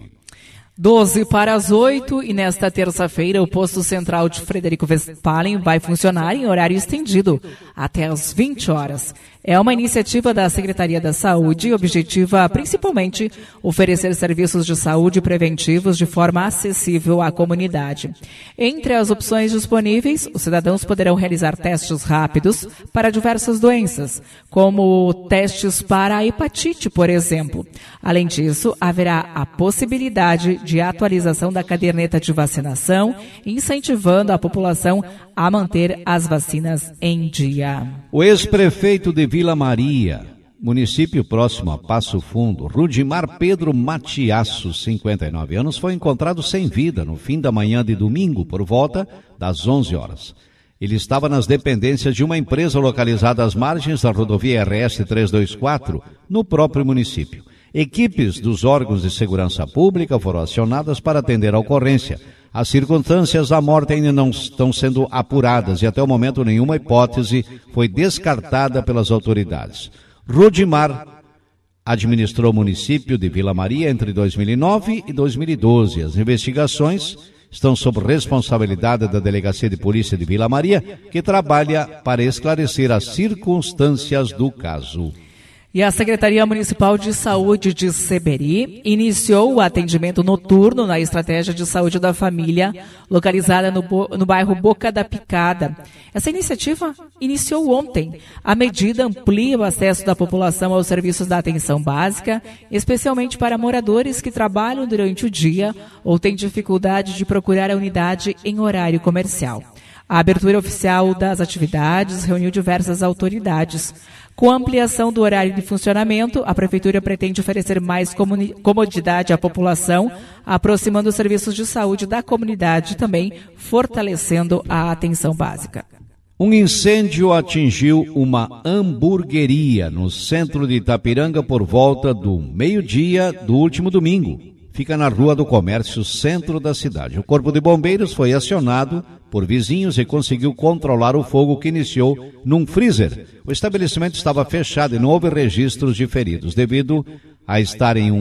7:12, e nesta terça-feira o posto central de Frederico Westphalen vai funcionar em horário estendido até às 20 horas. É uma iniciativa da Secretaria da Saúde e objetiva principalmente oferecer serviços de saúde preventivos de forma acessível à comunidade. Entre as opções disponíveis, os cidadãos poderão realizar testes rápidos para diversas doenças, como testes para a hepatite, por exemplo. Além disso, haverá a possibilidade de atualização da caderneta de vacinação, incentivando a população a manter as vacinas em dia. O ex-prefeito de Vila Maria, município próximo a Passo Fundo, Rudimar Pedro Matiasso, 59 anos, foi encontrado sem vida no fim da manhã de domingo, por volta das 11 horas. Ele estava nas dependências de uma empresa localizada às margens da rodovia RS 324, no próprio município. Equipes dos órgãos de segurança pública foram acionadas para atender a ocorrência. As circunstâncias da morte ainda não estão sendo apuradas e até o momento nenhuma hipótese foi descartada pelas autoridades. Rudimar administrou o município de Vila Maria entre 2009 e 2012. As investigações estão sob responsabilidade da Delegacia de Polícia de Vila Maria, que trabalha para esclarecer as circunstâncias do caso. E a Secretaria Municipal de Saúde de Seberi iniciou o atendimento noturno na Estratégia de Saúde da Família, localizada no bairro Boca da Picada. Essa iniciativa iniciou ontem. A medida amplia o acesso da população aos serviços da atenção básica, especialmente para moradores que trabalham durante o dia ou têm dificuldade de procurar a unidade em horário comercial. A abertura oficial das atividades reuniu diversas autoridades. Com a ampliação do horário de funcionamento, a Prefeitura pretende oferecer mais comodidade à população, aproximando os serviços de saúde da comunidade e também fortalecendo a atenção básica. Um incêndio atingiu uma hamburgueria no centro de Itapiranga por volta do meio-dia do último domingo. Fica na Rua do Comércio, centro da cidade. O Corpo de Bombeiros foi acionado por vizinhos e conseguiu controlar o fogo que iniciou num freezer. O estabelecimento estava fechado e não houve registros de feridos. Devido a estar em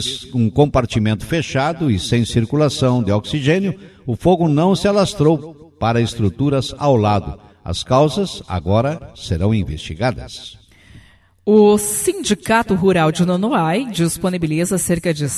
um compartimento fechado e sem circulação de oxigênio, o fogo não se alastrou para estruturas ao lado. As causas agora serão investigadas. O Sindicato Rural de Nonoai disponibiliza cerca de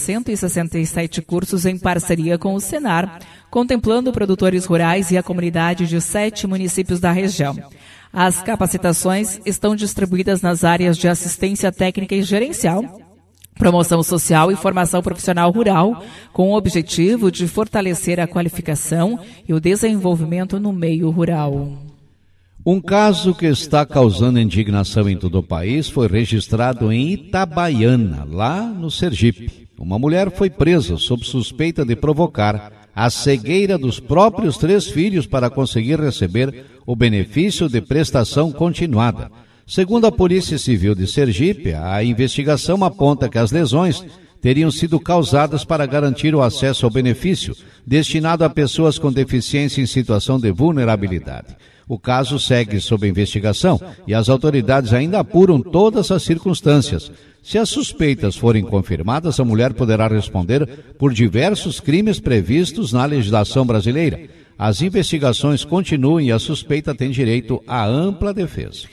167 cursos em parceria com o Senar, contemplando produtores rurais e a comunidade de 7 municípios da região. As capacitações estão distribuídas nas áreas de assistência técnica e gerencial, promoção social e formação profissional rural, com o objetivo de fortalecer a qualificação e o desenvolvimento no meio rural. Um caso que está causando indignação em todo o país foi registrado em Itabaiana, lá no Sergipe. Uma mulher foi presa sob suspeita de provocar a cegueira dos próprios 3 filhos para conseguir receber o benefício de prestação continuada. Segundo a Polícia Civil de Sergipe, a investigação aponta que as lesões teriam sido causadas para garantir o acesso ao benefício, destinado a pessoas com deficiência em situação de vulnerabilidade. O caso segue sob investigação e as autoridades ainda apuram todas as circunstâncias. Se as suspeitas forem confirmadas, a mulher poderá responder por diversos crimes previstos na legislação brasileira. As investigações continuam e a suspeita tem direito à ampla defesa.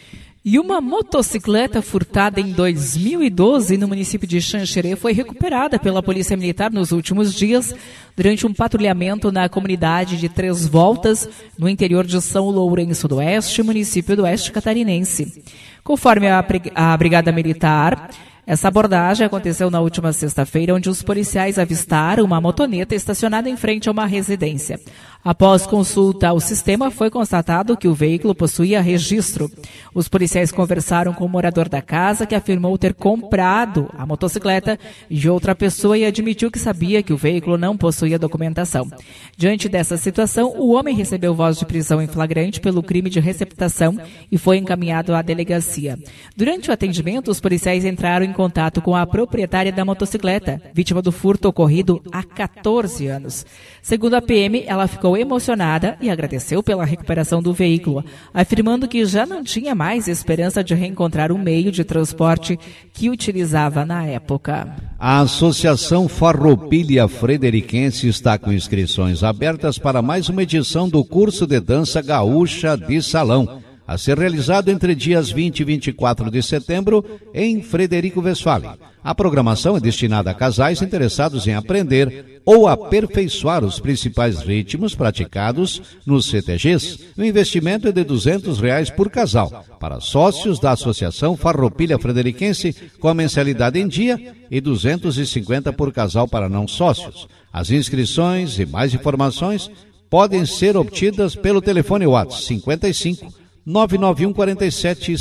E uma motocicleta furtada em 2012 no município de Xanxerê foi recuperada pela Polícia Militar nos últimos dias durante um patrulhamento na comunidade de Três Voltas, no interior de São Lourenço do Oeste, município do Oeste Catarinense. Conforme a Brigada Militar, essa abordagem aconteceu na última sexta-feira, onde os policiais avistaram uma motoneta estacionada em frente a uma residência. Após consulta ao sistema, foi constatado que o veículo possuía registro. Os policiais conversaram com o morador da casa, que afirmou ter comprado a motocicleta de outra pessoa e admitiu que sabia que o veículo não possuía documentação. Diante dessa situação, o homem recebeu voz de prisão em flagrante pelo crime de receptação e foi encaminhado à delegacia. Durante o atendimento, os policiais entraram em contato com a proprietária da motocicleta, vítima do furto ocorrido há 14 anos. Segundo a PM, ela ficou emocionada e agradeceu pela recuperação do veículo, afirmando que já não tinha mais esperança de reencontrar o meio de transporte que utilizava na época. A Associação Farroupilha Frederiquense está com inscrições abertas para mais uma edição do curso de dança gaúcha de salão, a ser realizado entre dias 20 e 24 de setembro em Frederico Westphalen. A programação é destinada a casais interessados em aprender ou aperfeiçoar os principais ritmos praticados nos CTGs. O investimento é de R$200 por casal, para sócios da Associação Farroupilha Frederiquense, com a mensalidade em dia, e R$250 por casal para não sócios. As inscrições e mais informações podem ser obtidas pelo telefone WhatsApp 55 991 47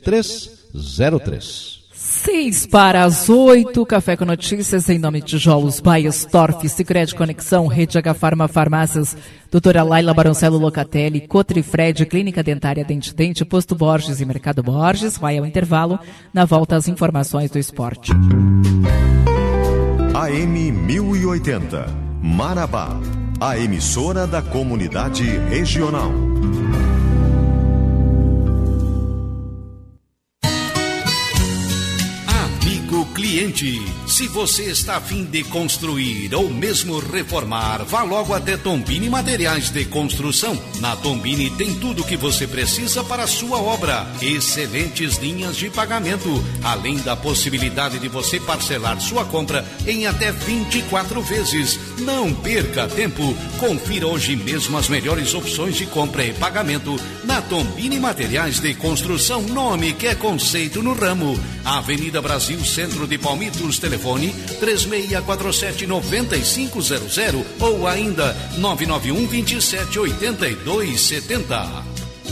7303. 7:06, Café com Notícias, em nome de Tijolos, Baias, Torf, Sicredi Conexão, Rede H Farma Farmácias, Doutora Laila Baroncello Locatelli, Cotrifred, Clínica Dentária Dente Dente, Posto Borges e Mercado Borges. Vai ao intervalo, na volta às informações do esporte. AM 1080, Marabá, a emissora da comunidade regional. Cliente, se você está a fim de construir ou mesmo reformar, vá logo até Tombini Materiais de Construção. Na Tombini tem tudo o que você precisa para a sua obra. Excelentes linhas de pagamento, além da possibilidade de você parcelar sua compra em até 24 vezes. Não perca tempo, confira hoje mesmo as melhores opções de compra e pagamento na Tombini Materiais de Construção, nome que é conceito no ramo. Avenida Brasil, Centro de Palmitos, telefone 3647-9500 ou ainda 991-278270.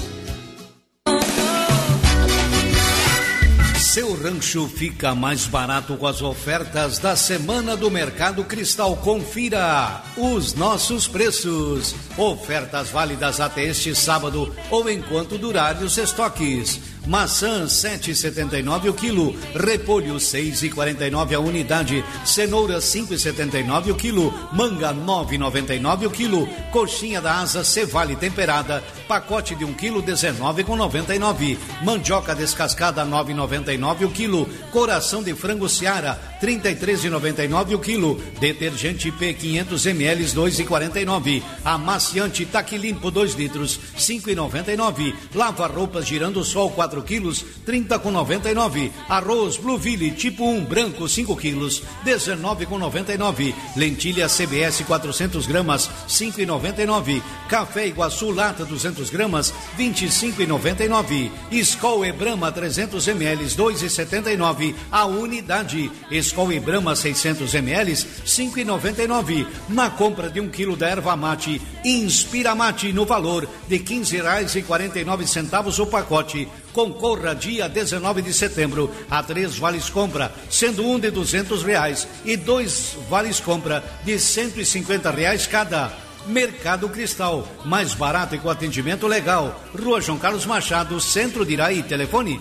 Seu rancho fica mais barato com as ofertas da Semana do Mercado Cristal. Confira os nossos preços. Ofertas válidas até este sábado ou enquanto durarem os estoques. Maçã 7,79 o quilo, repolho 6,49 a unidade, cenoura 5,79 o quilo, manga 9,99 o quilo, coxinha da asa Cevale temperada, pacote de 1 quilo 19,99, mandioca descascada 9,99 o quilo, coração de frango Seara 33,99 o quilo, detergente P 500 ml 2,49, amaciante Taque Limpo 2 litros 5,99, lava roupas Girando Sol 4 quilos, 30,99. Arroz Blueville tipo 1 branco 5 quilos, 19,99. Lentilha CBS 400 gramas, 5,99. Café Iguaçu lata 200 gramas, 25,99. Skol e Brahma 300 ml, 2,79 a unidade. Skol e Brahma 600 ml, 5,99. Na compra de 1 quilo da erva mate Inspira Mate no valor de R$15,49 o pacote. Concorra dia 19 de setembro a 3 vales compra, sendo um de R$200 e 2 vales compra de R$150 cada. Mercado Cristal, mais barato e com atendimento legal. Rua João Carlos Machado, Centro de Iraí. Telefone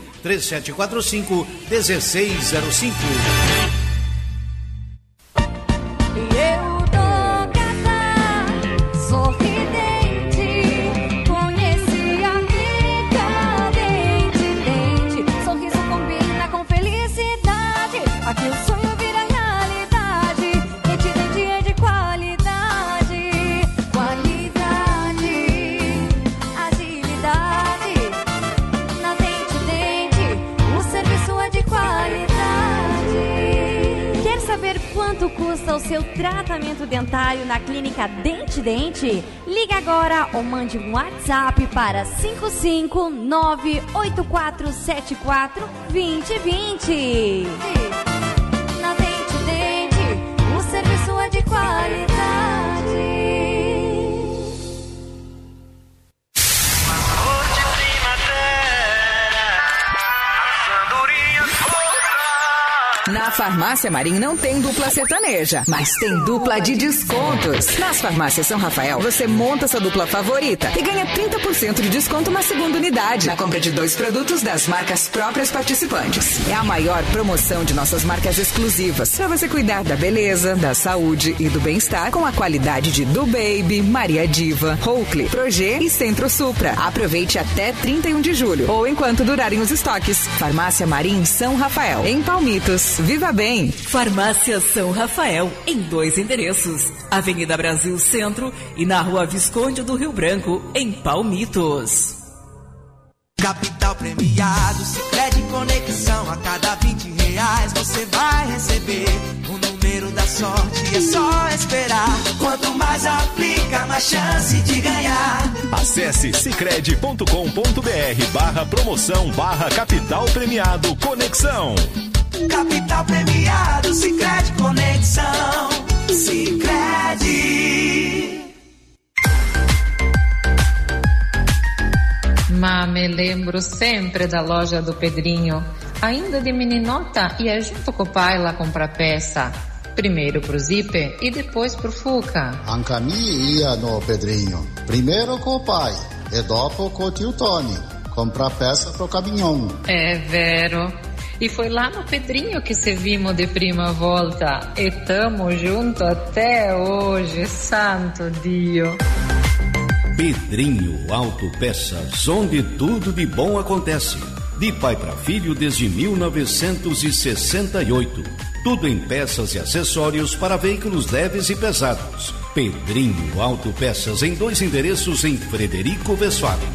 3745-1605. Qualidade, agilidade, na Dente Dente. Quanto custa o seu tratamento dentário na clínica Dente Dente? Ligue agora ou mande um WhatsApp para 55984742020. Na Dente Dente, o serviço é de qualidade. Na Farmácia Marim não tem dupla sertaneja, mas tem dupla de descontos. Nas Farmácias São Rafael, você monta sua dupla favorita e ganha 30% de desconto na segunda unidade, na compra de 2 produtos das marcas próprias participantes. É a maior promoção de nossas marcas exclusivas, para você cuidar da beleza, da saúde e do bem-estar com a qualidade de Do Baby, Maria Diva, Oakley, Progê e Centro Supra. Aproveite até 31 de julho, ou enquanto durarem os estoques. Farmácia Marim São Rafael, em Palmitos. Viva bem! Farmácia São Rafael, em 2 endereços. Avenida Brasil Centro e na Rua Visconde do Rio Branco, em Palmitos. Capital Premiado, Sicredi Conexão. A cada R$20 você vai receber o número da sorte. É só esperar. Quanto mais aplica, mais chance de ganhar. Acesse sicredi.com.br/promoção/Capital Premiado Conexão. Capital Premiado, Sicredi Conexão. Sicredi. Mas me lembro sempre da loja do Pedrinho, ainda de meninota, ia junto com o pai lá comprar peça. Primeiro pro Zipe e depois pro Fuca. Anche a mim ia no Pedrinho, primeiro com o pai e dopo com o tio Tony, comprar peça pro caminhão. É vero. E foi lá no Pedrinho que se vimos de prima volta. E tamo junto até hoje, santo Dio. Pedrinho Autopeças, onde tudo de bom acontece. De pai para filho desde 1968. Tudo em peças e acessórios para veículos leves e pesados. Pedrinho Autopeças, em 2 endereços em Frederico Westphalen.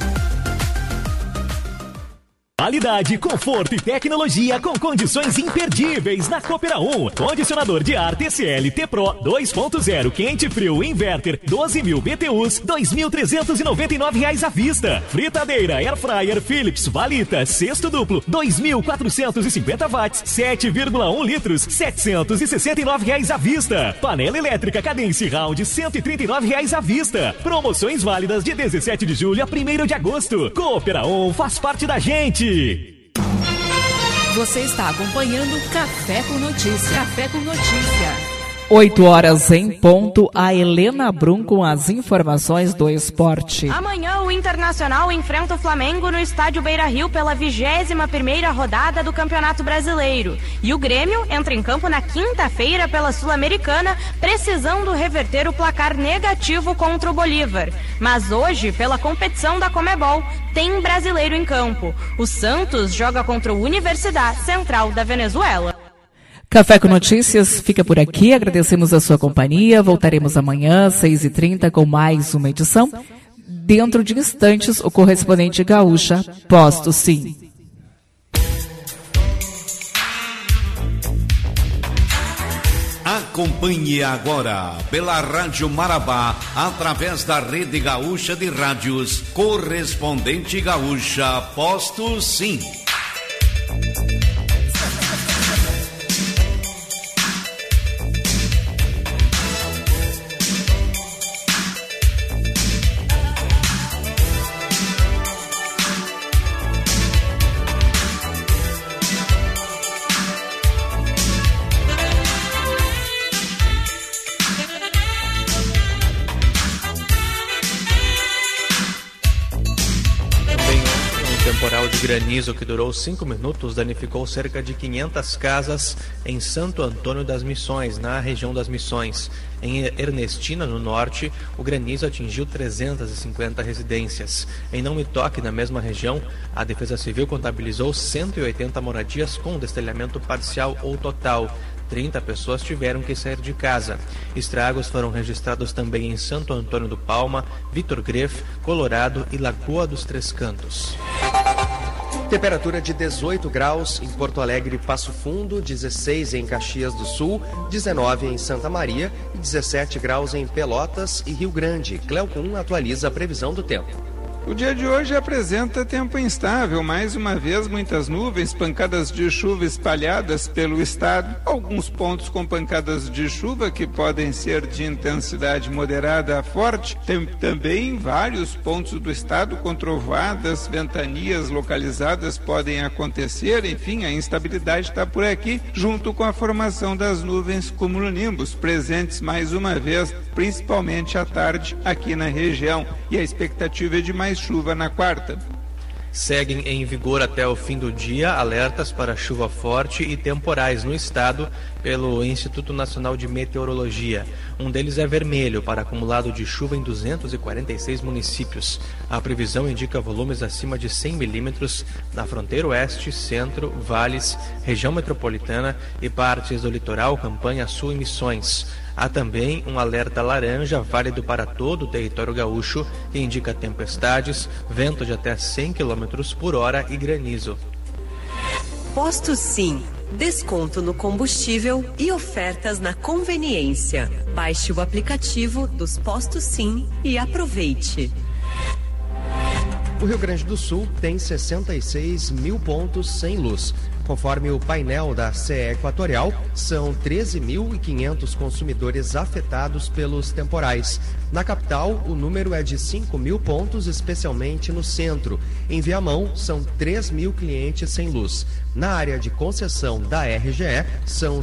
Qualidade, conforto e tecnologia com condições imperdíveis na Coopera 1. Condicionador de ar TCL T-Pro 2.0 quente frio inverter 12.000 BTUs, R$2.399 à vista. Fritadeira Airfryer Philips Valita cesto duplo 2.450 watts, 7,1 litros, R$769 à vista. Panela elétrica Cadence Round R$139 à vista. Promoções válidas de 17 de julho a 1º de agosto. Coopera 1 faz parte da gente. Você está acompanhando Café com Notícia. Café com Notícia. 8 horas em ponto, a Helena Brum com as informações do esporte. Amanhã o Internacional enfrenta o Flamengo no estádio Beira-Rio pela 21ª rodada do Campeonato Brasileiro. E o Grêmio entra em campo na quinta-feira pela Sul-Americana, precisando reverter o placar negativo contra o Bolívar. Mas hoje, pela competição da Conmebol, tem brasileiro em campo. O Santos joga contra o Universidade Central da Venezuela. Café com Notícias fica por aqui, agradecemos a sua companhia, voltaremos amanhã, 6h30, com mais uma edição. Dentro de instantes, o correspondente gaúcha, posto sim. Acompanhe agora, pela Rádio Marabá, através da Rede Gaúcha de Rádios, correspondente gaúcha, posto sim. Granizo que durou 5 minutos danificou cerca de 500 casas em Santo Antônio das Missões, na região das Missões. Em Ernestina, no norte, o granizo atingiu 350 residências. Em Não Me Toque, na mesma região, a Defesa Civil contabilizou 180 moradias com destelhamento parcial ou total. 30 pessoas tiveram que sair de casa. Estragos foram registrados também em Santo Antônio do Palma, Vitor Greff, Colorado e Lagoa dos Três Cantos. Temperatura de 18 graus em Porto Alegre e Passo Fundo, 16 em Caxias do Sul, 19 em Santa Maria e 17 graus em Pelotas e Rio Grande. Cleocum atualiza a previsão do tempo. O dia de hoje apresenta tempo instável, mais uma vez muitas nuvens, pancadas de chuva espalhadas pelo estado, alguns pontos com pancadas de chuva que podem ser de intensidade moderada a forte, tem também vários pontos do estado com trovoadas, ventanias localizadas podem acontecer, enfim, a instabilidade está por aqui, junto com a formação das nuvens cumulonimbus, presentes mais uma vez, principalmente à tarde aqui na região, e a expectativa é de mais chuva na quarta. Seguem em vigor até o fim do dia alertas para chuva forte e temporais no estado pelo Instituto Nacional de Meteorologia. Um deles é vermelho para acumulado de chuva em 246 municípios. A previsão indica volumes acima de 100 milímetros na fronteira oeste, centro, vales, região metropolitana e partes do litoral, Campanha Sul e Missões. Há também um alerta laranja válido para todo o território gaúcho, que indica tempestades, vento de até 100 km por hora e granizo. Posto Sim. Desconto no combustível e ofertas na conveniência. Baixe o aplicativo dos Postos Sim e aproveite. O Rio Grande do Sul tem 66 mil pontos sem luz. Conforme o painel da CE Equatorial, são 13.500 consumidores afetados pelos temporais. Na capital, o número é de 5 mil pontos, especialmente no centro. Em Viamão, são 3 mil clientes sem luz. Na área de concessão da RGE, são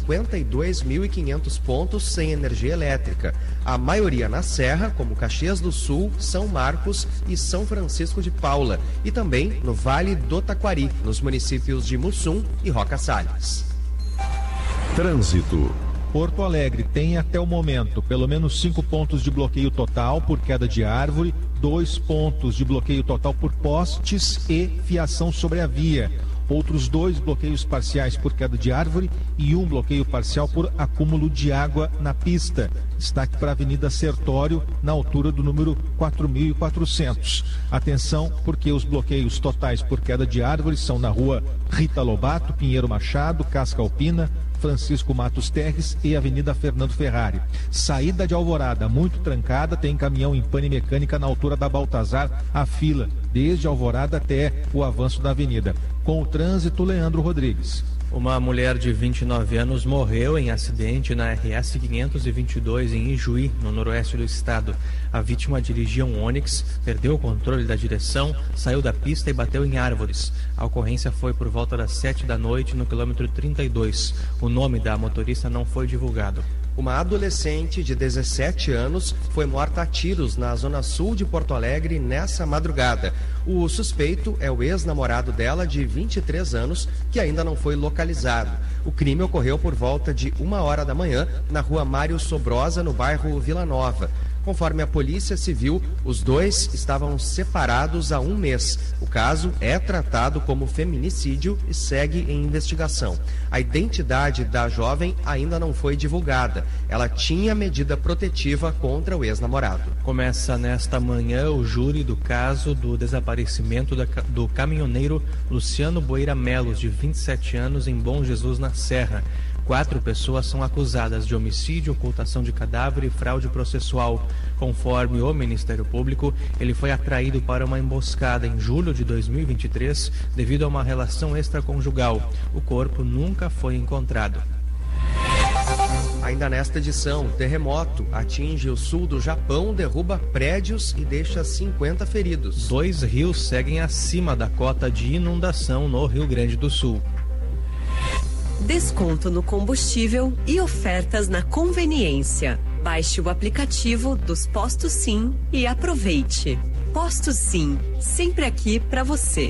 52.500 pontos sem energia elétrica. A maioria na Serra, como Caxias do Sul, São Marcos e São Francisco de Paula. E também no Vale do Taquari, nos municípios de Mussum e Roca Salles. Trânsito. Porto Alegre tem até o momento pelo menos 5 pontos de bloqueio total por queda de árvore, 2 pontos de bloqueio total por postes e fiação sobre a via. Outros 2 bloqueios parciais por queda de árvore e 1 bloqueio parcial por acúmulo de água na pista. Destaque para a Avenida Sertório, na altura do número 4.400. Atenção, porque os bloqueios totais por queda de árvore são na rua Rita Lobato, Pinheiro Machado, Casca Alpina, Francisco Matos Terres e Avenida Fernando Ferrari. Saída de Alvorada, muito trancada, tem caminhão em pane mecânica na altura da Baltazar, a fila, desde Alvorada até o avanço da avenida. Com o trânsito, Leandro Rodrigues. Uma mulher de 29 anos morreu em acidente na RS 522 em Ijuí, no noroeste do estado. A vítima dirigia um Onix, perdeu o controle da direção, saiu da pista e bateu em árvores. A ocorrência foi por volta das 7 da noite no quilômetro 32. O nome da motorista não foi divulgado. Uma adolescente de 17 anos foi morta a tiros na zona sul de Porto Alegre nessa madrugada. O suspeito é o ex-namorado dela, de 23 anos, que ainda não foi localizado. O crime ocorreu por volta de 1h da manhã na rua Mário Sobrosa, no bairro Vila Nova. Conforme a Polícia Civil, os dois estavam separados há 1 mês. O caso é tratado como feminicídio e segue em investigação. A identidade da jovem ainda não foi divulgada. Ela tinha medida protetiva contra o ex-namorado. Começa nesta manhã o júri do caso do desaparecimento do caminhoneiro Luciano Boeira Melos, de 27 anos, em Bom Jesus, na Serra. 4 pessoas são acusadas de homicídio, ocultação de cadáver e fraude processual. Conforme o Ministério Público, ele foi atraído para uma emboscada em julho de 2023 devido a uma relação extraconjugal. O corpo nunca foi encontrado. Ainda nesta edição, terremoto atinge o sul do Japão, derruba prédios e deixa 50 feridos. 2 rios seguem acima da cota de inundação no Rio Grande do Sul. Desconto no combustível e ofertas na conveniência. Baixe o aplicativo dos Postos Sim e aproveite. Postos Sim, sempre aqui para você.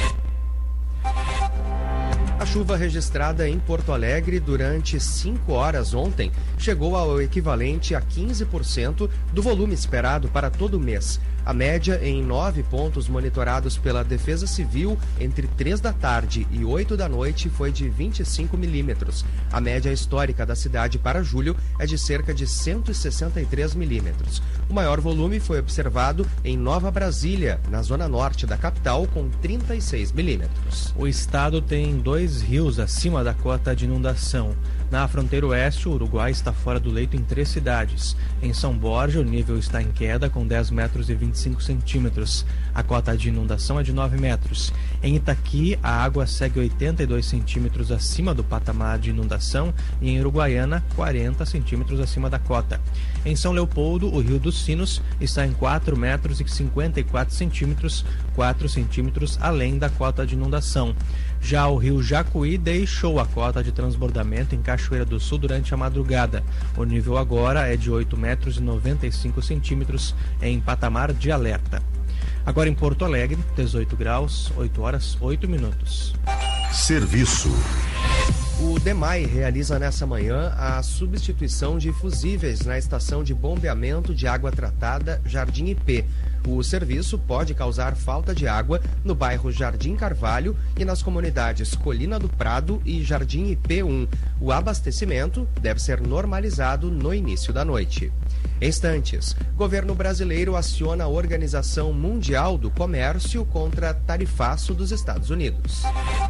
A chuva registrada em Porto Alegre durante 5 horas ontem chegou ao equivalente a 15% do volume esperado para todo o mês. A média em 9 pontos monitorados pela Defesa Civil entre 3 da tarde e 8 da noite foi de 25 milímetros. A média histórica da cidade para julho é de cerca de 163 milímetros. O maior volume foi observado em Nova Brasília, na zona norte da capital, com 36 milímetros. O estado tem 2 rios acima da cota de inundação. Na fronteira oeste, o Uruguai está fora do leito em 3 cidades. Em São Borja, o nível está em queda com 10 metros e 25 centímetros. A cota de inundação é de 9 metros. Em Itaqui, a água segue 82 centímetros acima do patamar de inundação e em Uruguaiana, 40 centímetros acima da cota. Em São Leopoldo, o Rio dos Sinos está em 4 metros e 54 centímetros, 4 centímetros além da cota de inundação. Já o rio Jacuí deixou a cota de transbordamento em Cachoeira do Sul durante a madrugada. O nível agora é de 8 metros e 95 centímetros em patamar de alerta. Agora em Porto Alegre, 18 graus, 8 horas, 8 minutos. Serviço. O DEMAI realiza nessa manhã a substituição de fusíveis na estação de bombeamento de água tratada Jardim IP. O serviço pode causar falta de água no bairro Jardim Carvalho e nas comunidades Colina do Prado e Jardim IP1. O abastecimento deve ser normalizado no início da noite. Instantes, governo brasileiro aciona a Organização Mundial do Comércio contra tarifaço dos Estados Unidos.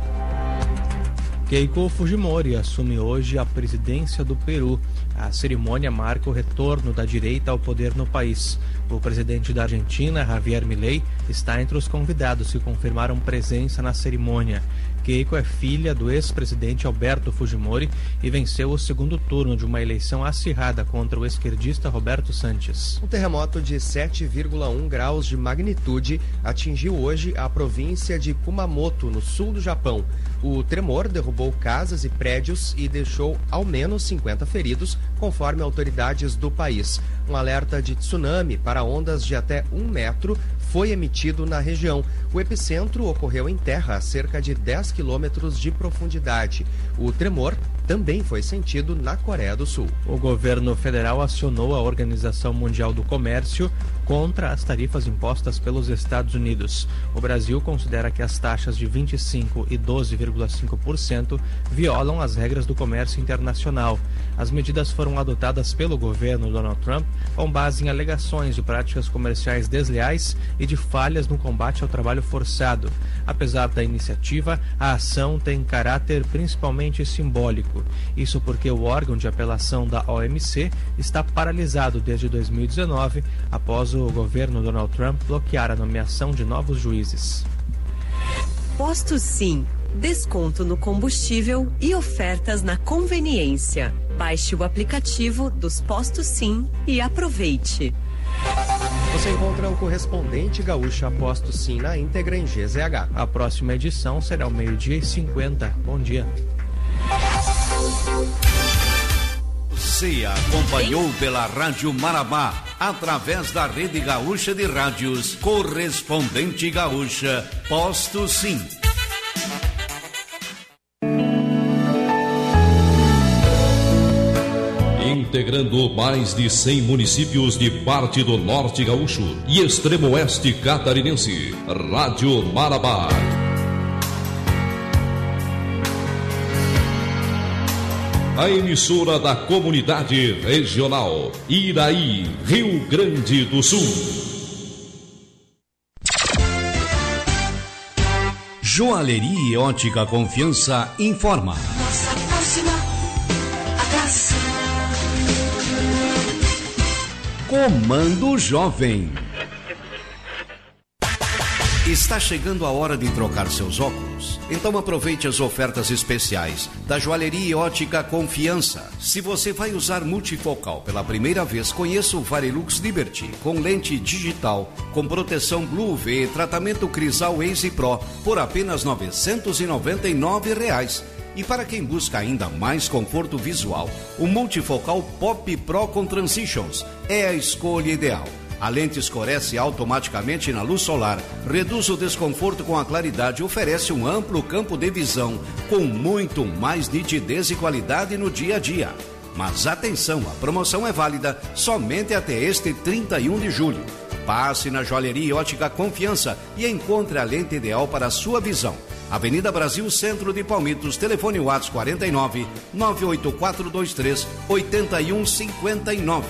Keiko Fujimori assume hoje a presidência do Peru. A cerimônia marca o retorno da direita ao poder no país. O presidente da Argentina, Javier Milei, está entre os convidados que confirmaram presença na cerimônia. Keiko é filha do ex-presidente Alberto Fujimori e venceu o segundo turno de uma eleição acirrada contra o esquerdista Roberto Sanches. Um terremoto de 7,1 graus de magnitude atingiu hoje a província de Kumamoto, no sul do Japão. O tremor derrubou casas e prédios e deixou ao menos 50 feridos, conforme autoridades do país. Um alerta de tsunami para ondas de até 1 metro foi emitido na região. O epicentro ocorreu em terra, a cerca de 10 quilômetros de profundidade. O tremor também foi sentido na Coreia do Sul. O governo federal acionou a Organização Mundial do Comércio contra as tarifas impostas pelos Estados Unidos. O Brasil considera que as taxas de 25% e 12,5% violam as regras do comércio internacional. As medidas foram adotadas pelo governo Donald Trump com base em alegações de práticas comerciais desleais e de falhas no combate ao trabalho forçado. Apesar da iniciativa, a ação tem caráter principalmente simbólico. Isso porque o órgão de apelação da OMC está paralisado desde 2019, após o governo Donald Trump bloquear a nomeação de novos juízes. Posto Sim. Desconto no combustível e ofertas na conveniência. Baixe o aplicativo dos Postos Sim e aproveite. Você encontra o correspondente gaúcho Posto Sim na íntegra em GZH. A próxima edição será ao 12h50. Bom dia. Você acompanhou pela Rádio Marabá, através da Rede Gaúcha de Rádios, correspondente gaúcha, Posto Sim. Integrando mais de 100 municípios de parte do Norte Gaúcho e Extremo Oeste Catarinense, Rádio Marabá. A emissora da comunidade regional, Iraí, Rio Grande do Sul. Joalheria e Ótica Confiança informa. Nossa próxima atração. Comando Jovem. Está chegando a hora de trocar seus óculos? Então aproveite as ofertas especiais da Joalheria e Ótica Confiança. Se você vai usar multifocal pela primeira vez, conheça o Varilux Liberty com lente digital, com proteção Blue UV, tratamento Crisal Ace Pro por apenas R$ 999. E para quem busca ainda mais conforto visual, o multifocal Pop Pro com Transitions é a escolha ideal. A lente escurece automaticamente na luz solar, reduz o desconforto com a claridade e oferece um amplo campo de visão com muito mais nitidez e qualidade no dia a dia. Mas atenção, a promoção é válida somente até este 31 de julho. Passe na Joalheria Ótica Confiança e encontre a lente ideal para a sua visão. Avenida Brasil, Centro de Palmitos, telefone WhatsApp 49 98423 8159.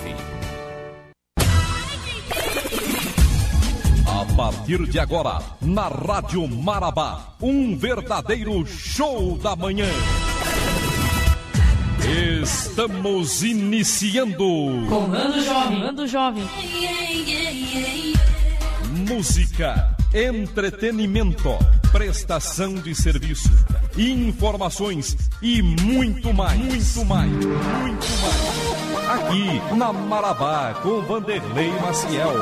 A partir de agora, na Rádio Marabá, um verdadeiro show da manhã. Estamos iniciando Comando Jovem. Música, entretenimento, prestação de serviço, informações e muito mais. Aqui na Marabá com Vanderlei Maciel.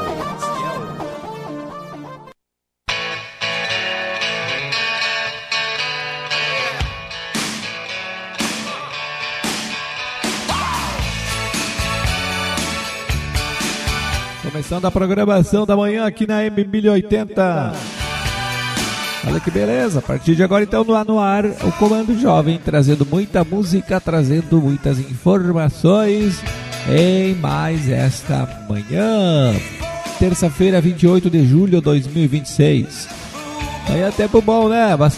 Começando a programação da manhã aqui na M1080. Olha que beleza, a partir de agora então no ar o Comando Jovem, trazendo muita música, trazendo muitas informações em mais esta manhã, terça-feira, 28 de julho de 2026. Aí é tempo bom, né?